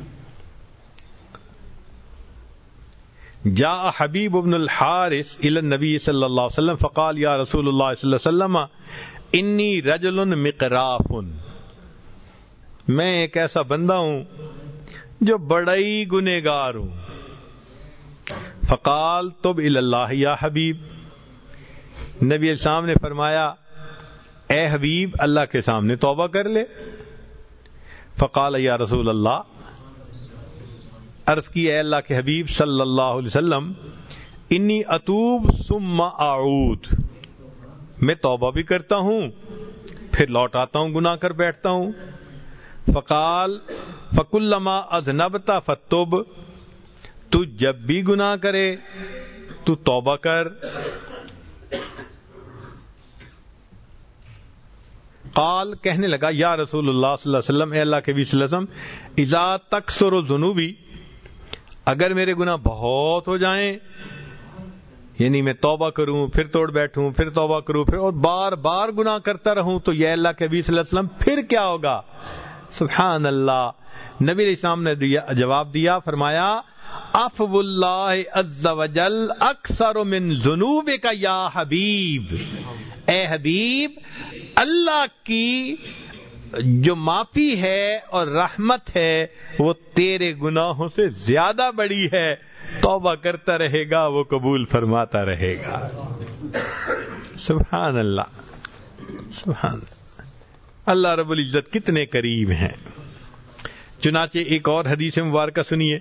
جاء حبیب بن الحارث الى النبی صلی اللہ علیہ وسلم فقال یا رسول اللہ صلی اللہ علیہ وسلم انی رجل مقراف، میں ایک ایسا بندہ ہوں جو بڑا ہی گنہگار ہوں۔ فقال تب الی اللہ یا حبیب، نبی علیہ السلام نے فرمایا اے حبیب اللہ کے سامنے توبہ کر لے۔ فقال یا رسول اللہ، عرض کی اے اللہ کے حبیب صلی اللہ علیہ وسلم انی اتوب ثم اعود، میں توبہ بھی کرتا ہوں پھر لوٹ آتا ہوں گناہ کر بیٹھتا ہوں۔ فقال فکلما اذنبت فتب، تو جب بھی گناہ کرے تو توبہ کر. قال کہنے لگا یا رسول اللہ صلی اللہ علیہ وسلم، اے اللہ کے نبی صلی اللہ علیہ وسلم، اذا تکثر ذنوبی، اگر میرے گناہ بہت ہو جائیں، یعنی میں توبہ کروں پھر توڑ بیٹھوں پھر توبہ کروں پھر اور بار بار گناہ کرتا رہوں، تو یا اللہ کے نبی صلی اللہ علیہ وسلم پھر کیا ہوگا؟ سبحان اللہ. نبی علیہ السلام نے جواب دیا، فرمایا عفو اللہ عز وجل اکثر من ذنوبک یا حبیب. اے حبیب، اللہ کی جو معافی ہے اور رحمت ہے وہ تیرے گناہوں سے زیادہ بڑی ہے. توبہ کرتا رہے گا وہ قبول فرماتا رہے گا. سبحان اللہ، سبحان اللہ. اللہ رب العزت کتنے قریب ہیں. چنانچہ ایک اور حدیث مبارکہ سنیے.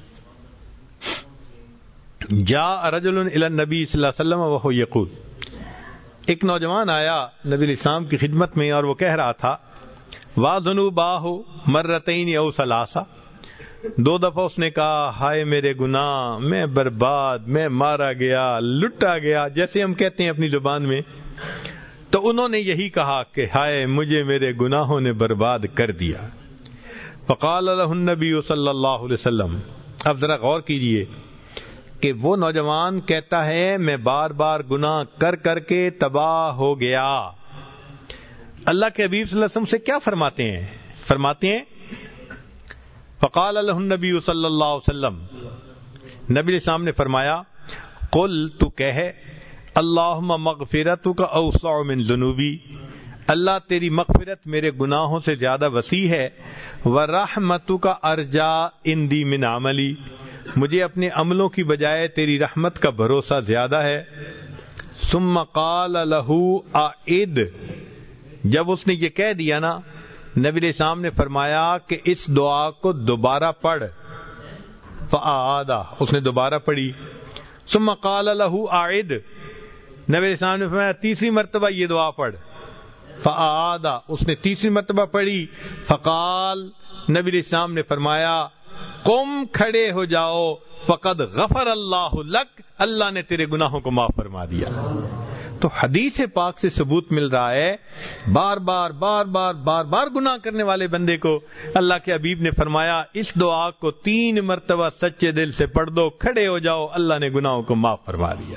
جاء رجل الی النبی صلی اللہ علیہ وسلم وهو یقول، ایک نوجوان آیا نبی علیہ السلام کی خدمت میں اور وہ کہہ رہا تھا، وَذُنُوبَاهُ مَرَّتَيْنِ أَوْ ثَلَاثَ، دو دفعہ اس نے کہا ہائے میرے گناہ، میں برباد، میں مارا گیا، لٹا گیا، جیسے ہم کہتے ہیں اپنی زبان میں. تو انہوں نے یہی کہا کہ ہائے مجھے میرے گناہوں نے برباد کر دیا. فقال له النبی صلی اللہ علیہ وسلم، اب ذرا غور کیجئے کہ وہ نوجوان کہتا ہے میں بار بار گناہ کر کر کے تباہ ہو گیا. اللہ کے حبیب صلی اللہ علیہ وسلم سے کیا فرماتے ہیں؟ فرماتے ہیں فقال له النبی صلی اللہ علیہ وسلم، نبی علیہ السلام نے فرمایا قل، تو کہے اللہم مغفرتک اوسع من ذنوبی، اللہ تیری مغفرت میرے گناہوں سے زیادہ وسیع ہے، ورحمتک ارجا عندی من عملی، مجھے اپنے عملوں کی بجائے تیری رحمت کا بھروسہ زیادہ ہے. ثم قال له اعد، جب اس نے یہ کہہ دیا نا، نبی علیہ السلام نے فرمایا کہ اس دعا کو دوبارہ پڑھ. فاعادہ، اس نے دوبارہ پڑھی. ثم قال له اعد، نبی علیہ السلام نے فرمایا تیسری مرتبہ یہ دعا پڑھ. فاعادہ، اس نے تیسری مرتبہ پڑھی. فقال، نبی علیہ السلام نے فرمایا قم، کھڑے ہو جاؤ، فقد غفر اللہ لک، اللہ نے تیرے گناہوں کو معاف فرما دیا. تو حدیث پاک سے ثبوت مل رہا ہے بار بار بار بار بار بار گناہ کرنے والے بندے کو اللہ کے حبیب نے فرمایا اس دعا کو تین مرتبہ سچے دل سے پڑھ دو، کھڑے ہو جاؤ، اللہ نے گناہوں کو معاف فرما دیا.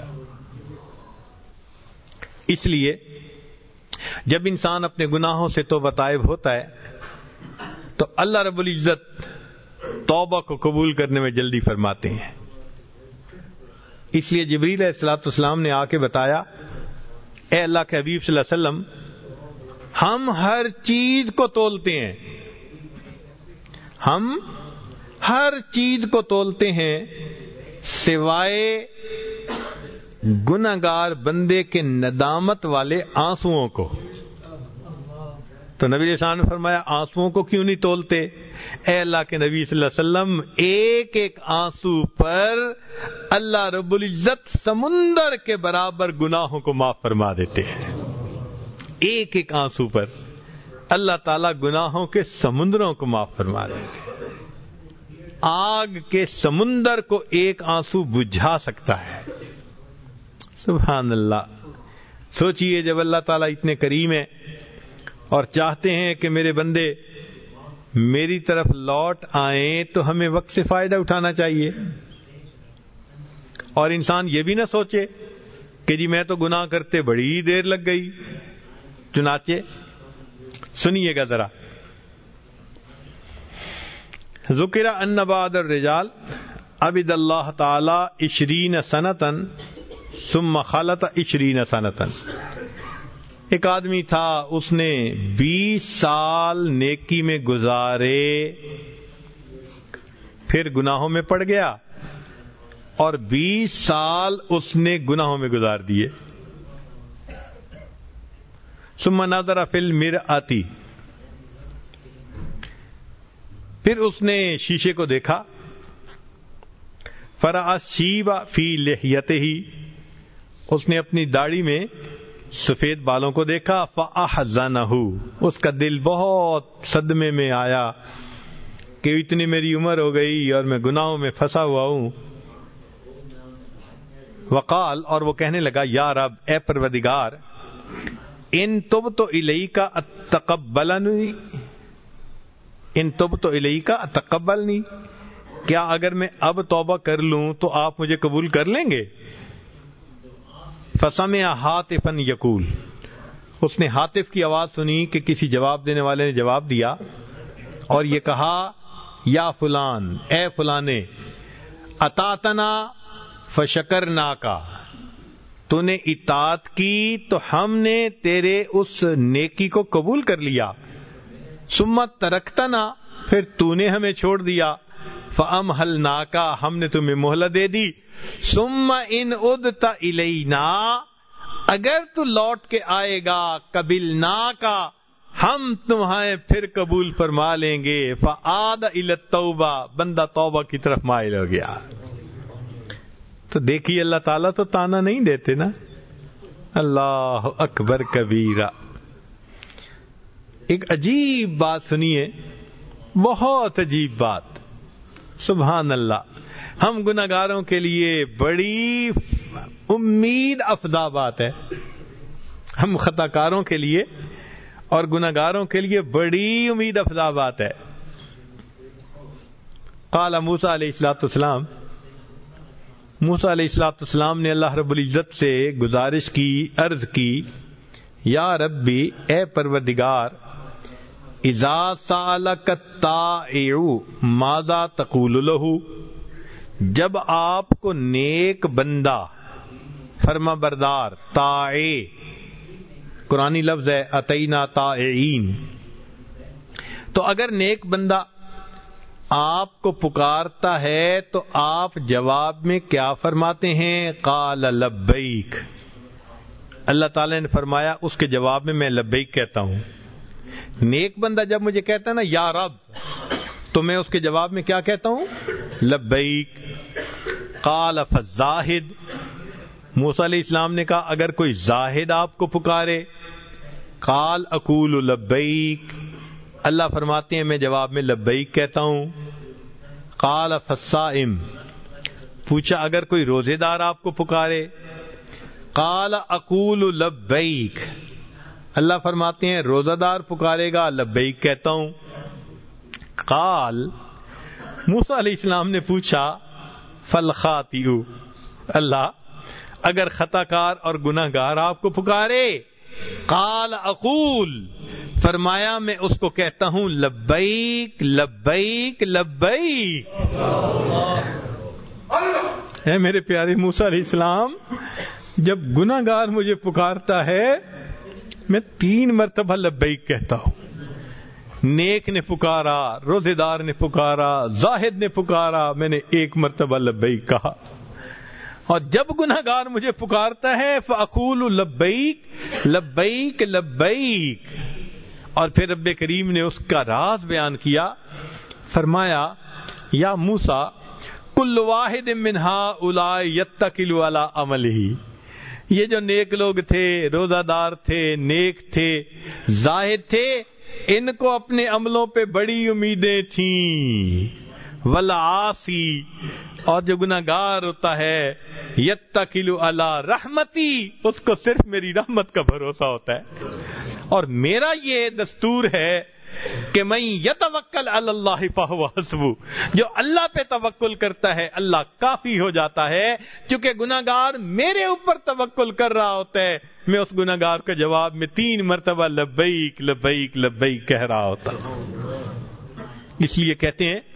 اس لیے جب انسان اپنے گناہوں سے توبہ طائب ہوتا ہے تو اللہ رب العزت توبہ کو قبول کرنے میں جلدی فرماتے ہیں. اس لیے جبریل علیہ الصلوۃ والسلام نے آ کے بتایا، اے اللہ کے حبیب صلی اللہ علیہ وسلم، ہم ہر چیز کو تولتے ہیں، ہم ہر چیز کو تولتے ہیں سوائے گنہگار بندے کے ندامت والے آنسوؤں کو. تو نبی علیہ السلام نے فرمایا آنسوؤں کو کیوں نہیں تولتے؟ اے اللہ کے نبی صلی اللہ علیہ وسلم، ایک ایک آنسو پر اللہ رب العزت سمندر کے برابر گناہوں کو معاف فرما دیتے ہیں. ایک ایک آنسو پر اللہ تعالیٰ گناہوں کے سمندروں کو معاف فرما دیتے ہیں. آگ کے سمندر کو ایک آنسو بجھا سکتا ہے. سبحان اللہ. سوچئے جب اللہ تعالیٰ اتنے کریم ہیں اور چاہتے ہیں کہ میرے بندے میری طرف لوٹ آئیں تو ہمیں وقت سے فائدہ اٹھانا چاہیے. اور انسان یہ بھی نہ سوچے کہ جی میں تو گناہ کرتے بڑی دیر لگ گئی. چنانچہ سنیے گا ذرا. ذکر ان بعض الرجال عبد اللہ تعالی عشرین سنتن ثم خلط عشرین سنتن. ایک آدمی تھا، اس نے بیس سال نیکی میں گزارے، پھر گناہوں میں پڑ گیا اور بیس سال اس نے گناہوں میں گزار دیے. ثم نظر فی المرآۃ، پھر اس نے شیشے کو دیکھا. فرأى الشیب فی لحیتہ، اس نے اپنی داڑھی میں سفید بالوں کو دیکھا. فاحزنہ، اس کا دل بہت صدمے میں آیا کہ اتنی میری عمر ہو گئی اور میں گناہوں میں پھنسا ہوا ہوں. وقال، اور وہ کہنے لگا یا رب، اے پروردگار، ان تبت الیک اتقبلنی ان تبت الیک اتقبلنی، کیا اگر میں اب توبہ کر لوں تو آپ مجھے قبول کر لیں گے؟ فسمع ہاتفا یقول، اس نے ہاتف کی آواز سنی کہ کسی جواب دینے والے نے جواب دیا اور یہ کہا یا فلان، اے فلانے، اطاعتنا فشکرناکا، تو نے اطاعت کی تو ہم نے تیرے اس نیکی کو قبول کر لیا، ثم ترکتنا، پھر تو نے ہمیں چھوڑ دیا، فامہلناکا، ہم نے تمہیں مہلت دے دی، ثم ان عدت الینا، اگر تو لوٹ کے آئے گا، قبلناکا، ہم تمہیں پھر قبول فرما لیں گے، فعاد الی التوبہ، بندہ توبہ کی طرف مائل ہو گیا۔ تو دیکھیے اللہ تعالیٰ تو تانا نہیں دیتے نا، اللہ اکبر کبیرہ۔ ایک عجیب بات سنیے، بہت عجیب بات، سبحان اللہ، ہم گناہگاروں کے لیے بڑی امید افزا بات ہے، ہم خطا کاروں کے لیے اور گناہگاروں کے لیے بڑی امید افزا بات ہے۔ قال موسیٰ علیہ الصلوۃ والسلام، موسیٰ علیہ الصلوۃ والسلام نے اللہ رب العزت سے گزارش کی، عرض کی، یا ربی، اے پروردگار، اذا سألک الطائع ماذا تقول له، جب آپ کو نیک بندہ، فرما بردار، طائع قرآنی لفظ ہے، اتینا طائعین، تو اگر نیک بندہ آپ کو پکارتا ہے تو آپ جواب میں کیا فرماتے ہیں؟ قال لبیک، اللہ تعالی نے فرمایا اس کے جواب میں میں لبیک کہتا ہوں۔ نیک بندہ جب مجھے کہتا ہے نا یا رب، تو میں اس کے جواب میں کیا کہتا ہوں؟ لبیک۔ قال فالزاہد، موسیٰ علیہ السلام نے کہا اگر کوئی زاہد آپ کو پکارے، قال اقول لبیک، اللہ فرماتے ہیں میں جواب میں لبیک کہتا ہوں۔ قال فالصائم، پوچھا اگر کوئی روزے دار آپ کو پکارے، قال اقول لبیک، اللہ فرماتے ہیں روزہ دار پکارے گا لبیک کہتا ہوں۔ قال، موسیٰ علیہ السلام نے پوچھا فالخاطئ، اللہ اگر خطا کار اور گناہ گار آپ کو پکارے، قال اقول، فرمایا میں اس کو کہتا ہوں لبیک لبیک لبیک۔ اے میرے پیارے موسیٰ علیہ السلام، جب گناہ گار مجھے پکارتا ہے میں تین مرتبہ لبیک کہتا ہوں۔ نیک نے پکارا، روزے دار نے پکارا، زاہد نے پکارا، میں نے ایک مرتبہ لبیک کہا۔ اور جب گناہ گار مجھے پکارتا ہے فاقول لبیک لبیک لبیک۔ اور پھر رب کریم نے اس کا راز بیان کیا، فرمایا یا موسیٰ کل واحد من ہؤلاء یتکل علی عملہ، یہ جو نیک لوگ تھے، روزہ دار تھے، نیک تھے، زاہد تھے، ان کو اپنے عملوں پہ بڑی امیدیں تھیں۔ والعاصی، اور جو گناہگار ہوتا ہے، یتکل علی رحمتی، اس کو صرف میری رحمت کا بھروسہ ہوتا ہے۔ اور میرا یہ دستور ہے کہ میں یتوکل علی اللہ فہو حسبہ، جو اللہ پہ توکل کرتا ہے اللہ کافی ہو جاتا ہے۔ کیونکہ گناہگار میرے اوپر توکل کر رہا ہوتا ہے، میں اس گناہگار کے جواب میں تین مرتبہ لبیک لبیک لبیک کہہ رہا ہوتا ہوں۔ اس لیے کہتے ہیں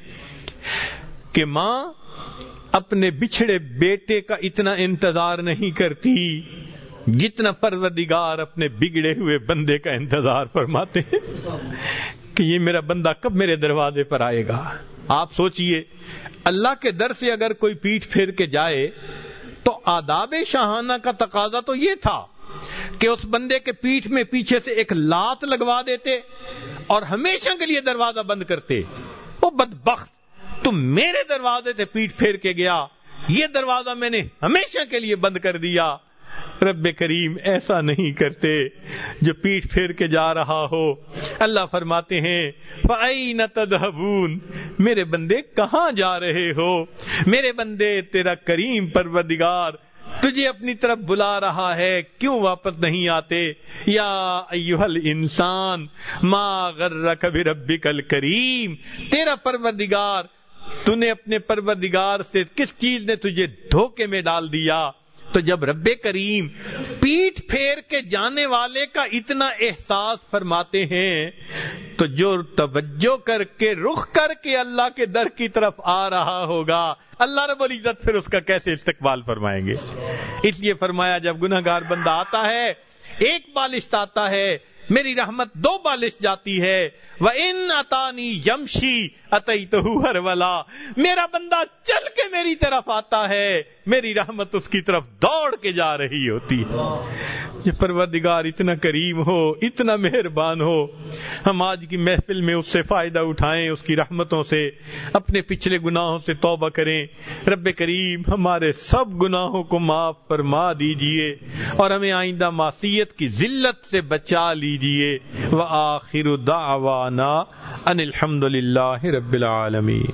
کہ ماں اپنے بچھڑے بیٹے کا اتنا انتظار نہیں کرتی جتنا پروردگار اپنے بگڑے ہوئے بندے کا انتظار فرماتے ہیں کہ یہ میرا بندہ کب میرے دروازے پر آئے گا۔ آپ سوچئے، اللہ کے در سے اگر کوئی پیٹھ پھیر کے جائے تو آداب شاہانہ کا تقاضا تو یہ تھا کہ اس بندے کے پیٹھ میں پیچھے سے ایک لات لگوا دیتے اور ہمیشہ کے لیے دروازہ بند کرتے۔ وہ بدبخت، تم میرے دروازے سے پیٹھ پھیر کے گیا، یہ دروازہ میں نے ہمیشہ کے لیے بند کر دیا۔ رب کریم ایسا نہیں کرتے جو پیٹھ پھیر کے جا رہا ہو۔ اللہ فرماتے ہیں فَأَيْنَ تَذْهَبُونَ، میرے بندے کہاں جا رہے ہو؟ میرے بندے، تیرا کریم پروردگار تجھے اپنی طرف بلا رہا ہے، کیوں واپس نہیں آتے؟ یا ایھا الانسان ما غرک بربک الکریم، تیرا پروردگار، تو نے اپنے پروردگار سے کس چیز نے تجھے دھوکے میں ڈال دیا؟ تو جب رب کریم پیٹھ پھیر کے جانے والے کا اتنا احساس فرماتے ہیں تو جو توجہ کر کے رخ کر کے اللہ کے در کی طرف آ رہا ہوگا، اللہ رب العزت پھر اس کا کیسے استقبال فرمائیں گے؟ اس لیے فرمایا جب گنہگار بندہ آتا ہے، ایک بالشت آتا ہے، میری رحمت دو بالش جاتی ہے، وَإِنْ أَتَانِي يَمْشِي أَتَيْتُهُ هَرْوَلًا، میرا بندہ چل کے میری طرف آتا ہے، میری رحمت اس کی طرف دوڑ کے جا رہی ہوتی ہے۔ یہ پروردگار اتنا کریم ہو، اتنا مہربان ہو، ہم آج کی محفل میں اس سے فائدہ اٹھائیں، اس کی رحمتوں سے، اپنے پچھلے گناہوں سے توبہ کریں۔ رب کریم ہمارے سب گناہوں کو معاف فرما دیجئے اور ہمیں آئندہ معصیت کی ذلت سے بچا لیجئے۔ وآخر دعوانا ان الحمد للہ رب العالمین۔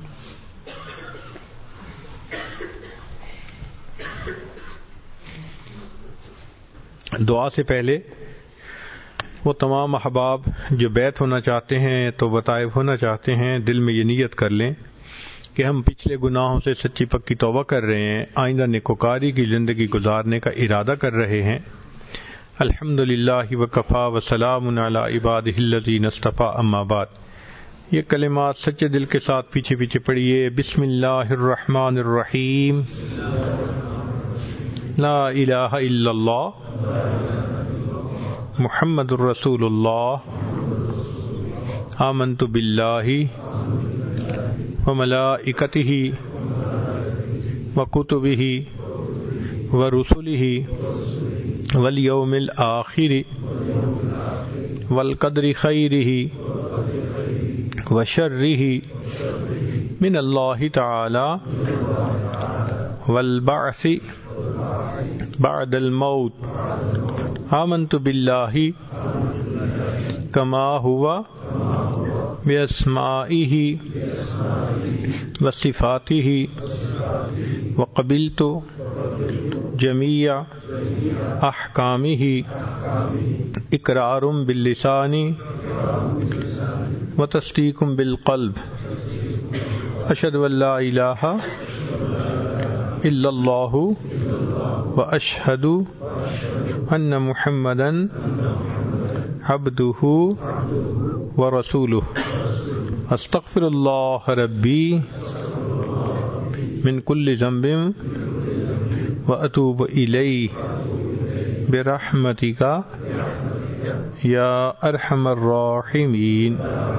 دعا سے پہلے وہ تمام احباب جو بیعت ہونا چاہتے ہیں، تو بطائب ہونا چاہتے ہیں، دل میں یہ نیت کر لیں کہ ہم پچھلے گناہوں سے سچی پکی توبہ کر رہے ہیں، آئندہ نیکوکاری کی زندگی گزارنے کا ارادہ کر رہے ہیں۔ الحمد للہ وکفا وسلام علی عبادہ الذین اصطفیٰ، اما بعد۔ یہ کلمات سچے دل کے ساتھ پیچھے پیچھے پڑھیے۔ بسم اللہ الرحمن الرحیم، لا الہ الا اللہ محمد الرسول اللہ، آمنت باللہ وملائکتہ وکتبہ ورسلہ والیوم الآخر والقدر خیرہ وشرہ من اللہ تعالی والبعث بعد الموت، آمنت باللہ کما ہوا باسمائہ وصفاتہ وقبلت جمیع احکامہ اقرار باللسان وتصدیق بالقلب، اشہد ان لا الہ الا اللہ واشہد ان محمدا عبدہ ورسولہ، استغفر اللہ ربی من کل ذنب واتوب الیہ برحمتک یا ارحم الراحمین۔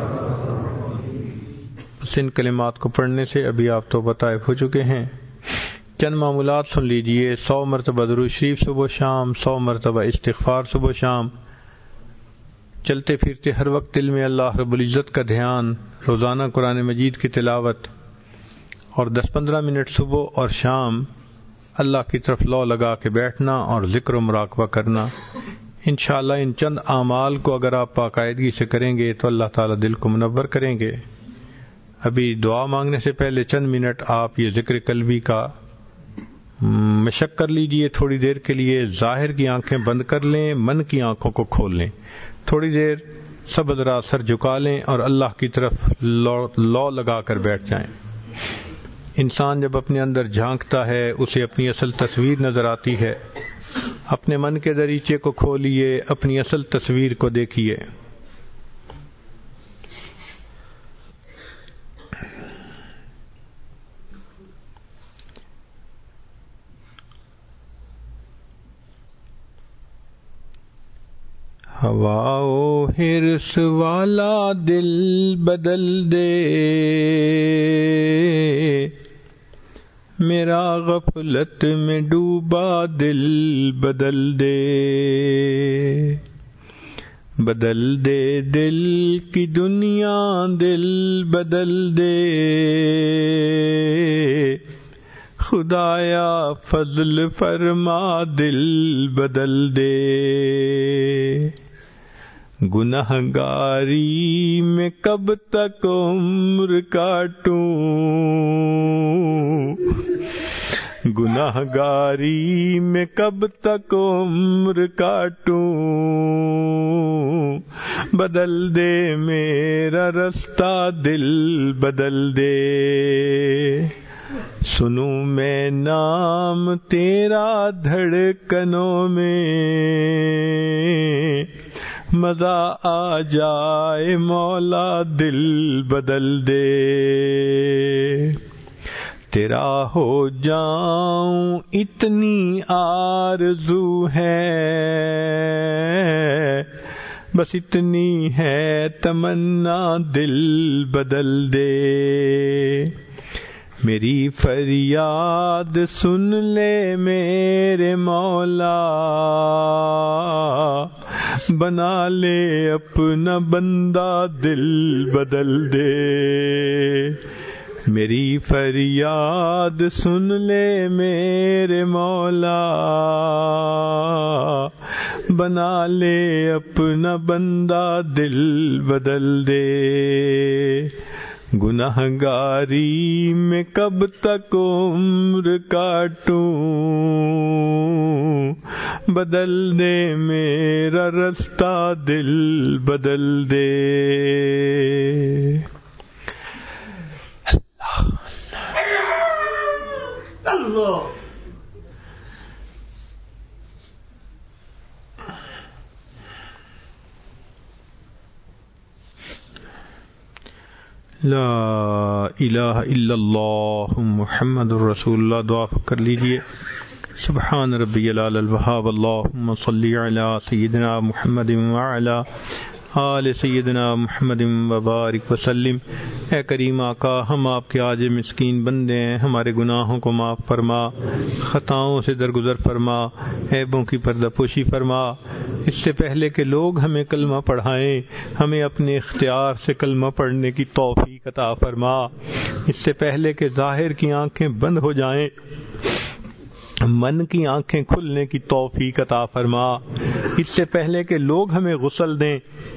بس ان کلمات کو پڑھنے سے ابھی آپ توبہ طائب ہو چکے ہیں۔ چند معمولات سن لیجئے۔ سو مرتبہ درود شریف صبح و شام، سو مرتبہ استغفار صبح و شام، چلتے پھرتے ہر وقت دل میں اللہ رب العزت کا دھیان، روزانہ قرآن مجید کی تلاوت، اور دس پندرہ منٹ صبح اور شام اللہ کی طرف لو لگا کے بیٹھنا اور ذکر و مراقبہ کرنا۔ انشاءاللہ ان چند اعمال کو اگر آپ باقاعدگی سے کریں گے تو اللہ تعالیٰ دل کو منور کریں گے۔ ابھی دعا مانگنے سے پہلے چند منٹ آپ یہ ذکر قلبی کا مشق کر لیجئے۔ تھوڑی دیر کے لیے ظاہر کی آنکھیں بند کر لیں، من کی آنکھوں کو کھول لیں، تھوڑی دیر سب ذرا سر جھکا لیں اور اللہ کی طرف لو, لو لگا کر بیٹھ جائیں۔ انسان جب اپنے اندر جھانکتا ہے اسے اپنی اصل تصویر نظر آتی ہے۔ اپنے من کے دریچے کو کھولیے، اپنی اصل تصویر کو دیکھیے۔ ہوا و حرص والا دل بدل دے، میرا غفلت میں ڈوبا دل بدل دے، بدل دے دل کی دنیا دل بدل دے، خدایا فضل فرما دل بدل دے، گنہگاری میں کب تک عمر کاٹوں، گناہگاری میں کب تک عمر کاٹوں، بدل دے میرا رستہ دل بدل دے، سنوں میں نام تیرا دھڑکنوں میں، مزہ آ جائے مولا دل بدل دے، تیرا ہو جاؤں اتنی آرزو ہے، بس اتنی ہے تمنا دل بدل دے، میری فریاد سن لے میرے مولا، بنا لے اپنا بندہ دل بدل دے، میری فریاد سن لے میرے مولا، بنا لے اپنا بندہ دل بدل دے، گناہگاری میں کب تک عمر کاٹوں، بدل دے میرا رستہ دل بدل دے۔ اللہ لا الہ الا اللہ محمد الرسول اللہ۔ دعا کر لیجئے۔ سبحان ربی العلی الوہاب، اللہم صلی علی سیدنا محمد وعلی آل سیدنا محمد وبارک وسلم۔ اے کریم آقا، ہم آپ کے عاجز مسکین بندے ہیں، ہمارے گناہوں کو معاف فرما، خطاؤں سے درگزر فرما، عیبوں کی پردہ پوشی فرما۔ اس سے پہلے کہ لوگ ہمیں کلمہ پڑھائیں، ہمیں اپنے اختیار سے کلمہ پڑھنے کی توفیق عطا فرما۔ اس سے پہلے کہ ظاہر کی آنکھیں بند ہو جائیں، من کی آنکھیں کھلنے کی توفیق عطا فرما۔ اس سے پہلے کہ لوگ ہمیں غسل دیں،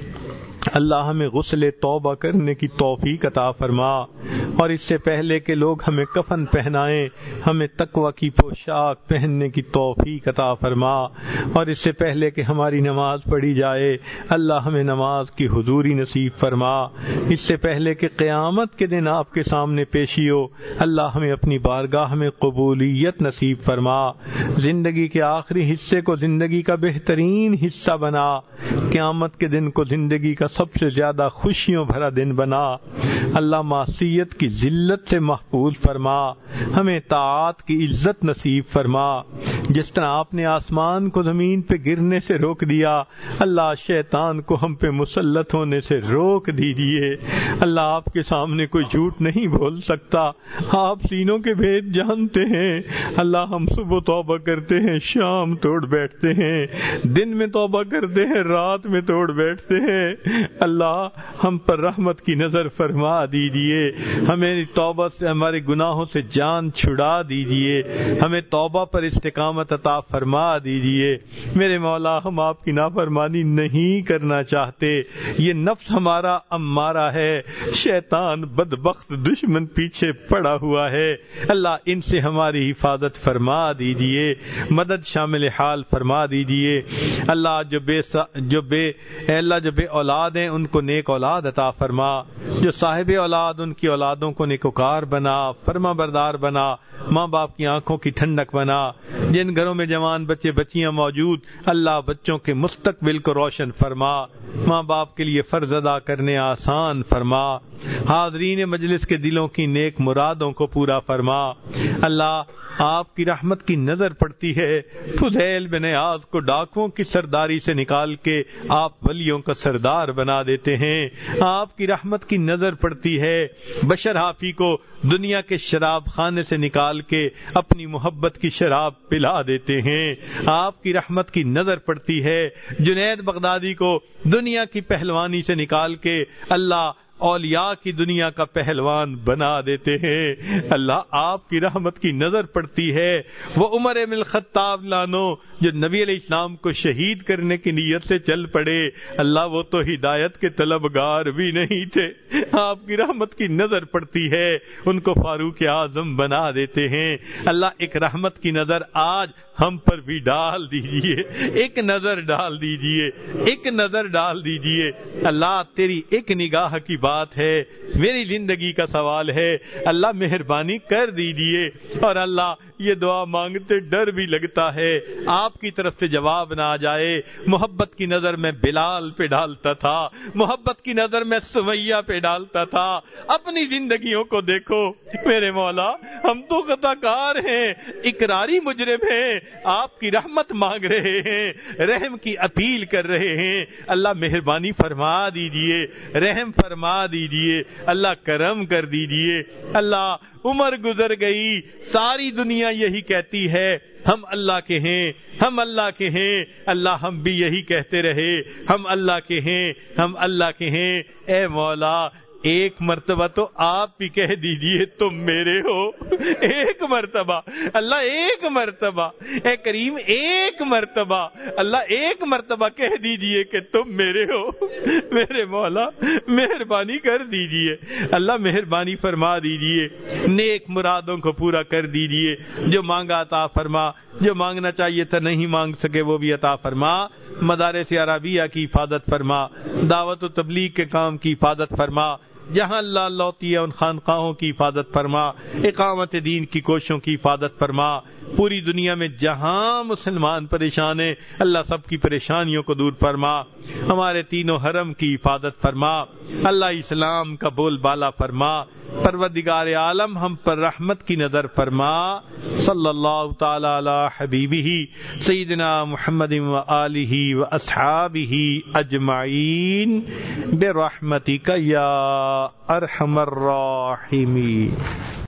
اللہ ہمیں غسل توبہ کرنے کی توفیق عطا فرما۔ اور اس سے پہلے کہ لوگ ہمیں کفن پہنائیں، ہمیں تقوی کی پوشاک پہننے کی توفیق عطا فرما۔ اور اس سے پہلے کہ ہماری نماز پڑھی جائے، اللہ ہمیں نماز کی حضوری نصیب فرما۔ اس سے پہلے کہ قیامت کے دن آپ کے سامنے پیشی ہو، اللہ ہمیں اپنی بارگاہ میں قبولیت نصیب فرما۔ زندگی کے آخری حصے کو زندگی کا بہترین حصہ بنا، قیامت کے دن کو زندگی کا سب سے زیادہ خوشیوں بھرا دن بنا۔ اللہ معصیت کی ذلت سے محفوظ فرما، ہمیں طاعات کی عزت نصیب فرما۔ جس طرح آپ نے آسمان کو زمین پہ گرنے سے روک دیا، اللہ شیطان کو ہم پہ مسلط ہونے سے روک دیجیے۔ اللہ آپ کے سامنے کوئی جھوٹ نہیں بول سکتا، آپ سینوں کے بھید جانتے ہیں۔ اللہ ہم صبح توبہ کرتے ہیں، شام توڑ بیٹھتے ہیں، دن میں توبہ کرتے ہیں، رات میں توڑ بیٹھتے ہیں۔ اللہ ہم پر رحمت کی نظر فرما دیجیے، ہمیں توبہ سے، ہمارے گناہوں سے جان چھڑا دیجیے، ہمیں توبہ پر استقامت عطا فرما دیجیے۔ میرے مولا، ہم آپ کی نافرمانی نہیں کرنا چاہتے، یہ نفس ہمارا امارہ ہے، شیطان بدبخت دشمن پیچھے پڑا ہوا ہے۔ اللہ ان سے ہماری حفاظت فرما دیجیے، مدد شامل حال فرما دیجیے۔ اللہ جو بے سا... جو بے اے اللہ جو بے اولاد ہیں ان کو نیک اولاد عطا فرما، جو صاحب اولاد ان کی اولادوں کو نیکوکار بنا، فرما بردار بنا، ماں باپ کی آنکھوں کی ٹھنڈک بنا۔ جن گھروں میں جوان بچے بچیاں موجود، اللہ بچوں کے مستقبل کو روشن فرما، ماں باپ کے لیے فرض ادا کرنے آسان فرما۔ حاضرین مجلس کے دلوں کی نیک مرادوں کو پورا فرما۔ اللہ آپ کی رحمت کی نظر پڑتی ہے، فضیل بن عیاض کو ڈاکوؤں کی سرداری سے نکال کے آپ ولیوں کا سردار بنا دیتے ہیں۔ آپ کی رحمت کی نظر پڑتی ہے، بشر حافی کو دنیا کے شراب خانے سے نکال کے اپنی محبت کی شراب پلا دیتے ہیں۔ آپ کی رحمت کی نظر پڑتی ہے، جنید بغدادی کو دنیا کی پہلوانی سے نکال کے اللہ اولیاء کی دنیا کا پہلوان بنا دیتے ہیں۔ اللہ آپ کی رحمت کی نظر پڑتی ہے۔ وہ عمر بن الخطاب لانو جو نبی علیہ السلام کو شہید کرنے کی نیت سے چل پڑے، اللہ وہ تو ہدایت کے طلبگار بھی نہیں تھے، آپ کی رحمت کی نظر پڑتی ہے، ان کو فاروق اعظم بنا دیتے ہیں۔ اللہ ایک رحمت کی نظر آج ہم پر بھی ڈال دیجئے، ایک نظر ڈال دیجئے، ایک نظر ڈال دیجئے۔ اللہ تیری ایک نگاہ کی بات ہے، میری زندگی کا سوال ہے، اللہ مہربانی کر دیجئے۔ اور اللہ یہ دعا مانگتے ڈر بھی لگتا ہے آپ کی طرف سے جواب نہ آ جائے۔ محبت کی نظر میں بلال پہ ڈالتا تھا، محبت کی نظر میں سمیہ پہ ڈالتا تھا۔ اپنی زندگیوں کو دیکھو میرے مولا، ہم تو خطا کار ہیں، اقراری مجرم ہیں، آپ کی رحمت مانگ رہے ہیں، رحم کی اپیل کر رہے ہیں۔ اللہ مہربانی فرما دیجئے، رحم فرما دیجئے، اللہ کرم کر دیجئے۔ اللہ عمر گزر گئی، ساری دنیا یہی کہتی ہے ہم اللہ کے ہیں، ہم اللہ کے ہیں، اللہ ہم بھی یہی کہتے رہے ہم اللہ کے ہیں، ہم اللہ کے ہیں۔ اے مولا ایک مرتبہ تو آپ بھی کہہ دیجئے تم میرے ہو، ایک مرتبہ اللہ، ایک مرتبہ اے کریم، ایک مرتبہ اللہ، ایک مرتبہ کہہ دیجئے کہ تم میرے ہو۔ میرے مولا مہربانی کر دیجئے، اللہ مہربانی فرما دیجئے، نیک مرادوں کو پورا کر دیجئے، جو مانگا عطا فرما، جو مانگنا چاہیے تھا نہیں مانگ سکے وہ بھی عطا فرما، مدارس عربیہ کی حفاظت فرما، دعوت و تبلیغ کے کام کی حفاظت فرما، جہاں اللہ اللہ ہوتی ہے ان خانقاہوں کی حفاظت فرما، اقامت دین کی کوششوں کی حفاظت فرما، پوری دنیا میں جہاں مسلمان پریشان ہیں اللہ سب کی پریشانیوں کو دور فرما، ہمارے تینوں حرم کی حفاظت فرما، اللہ اسلام کا بول بالا فرما، پروردگار عالم ہم پر رحمت کی نظر فرما۔ صلی اللہ تعالی علی حبیبہ سیدنا محمد و آلہ و اصحابہ اجمعین برحمتک یا ارحم الراحمین۔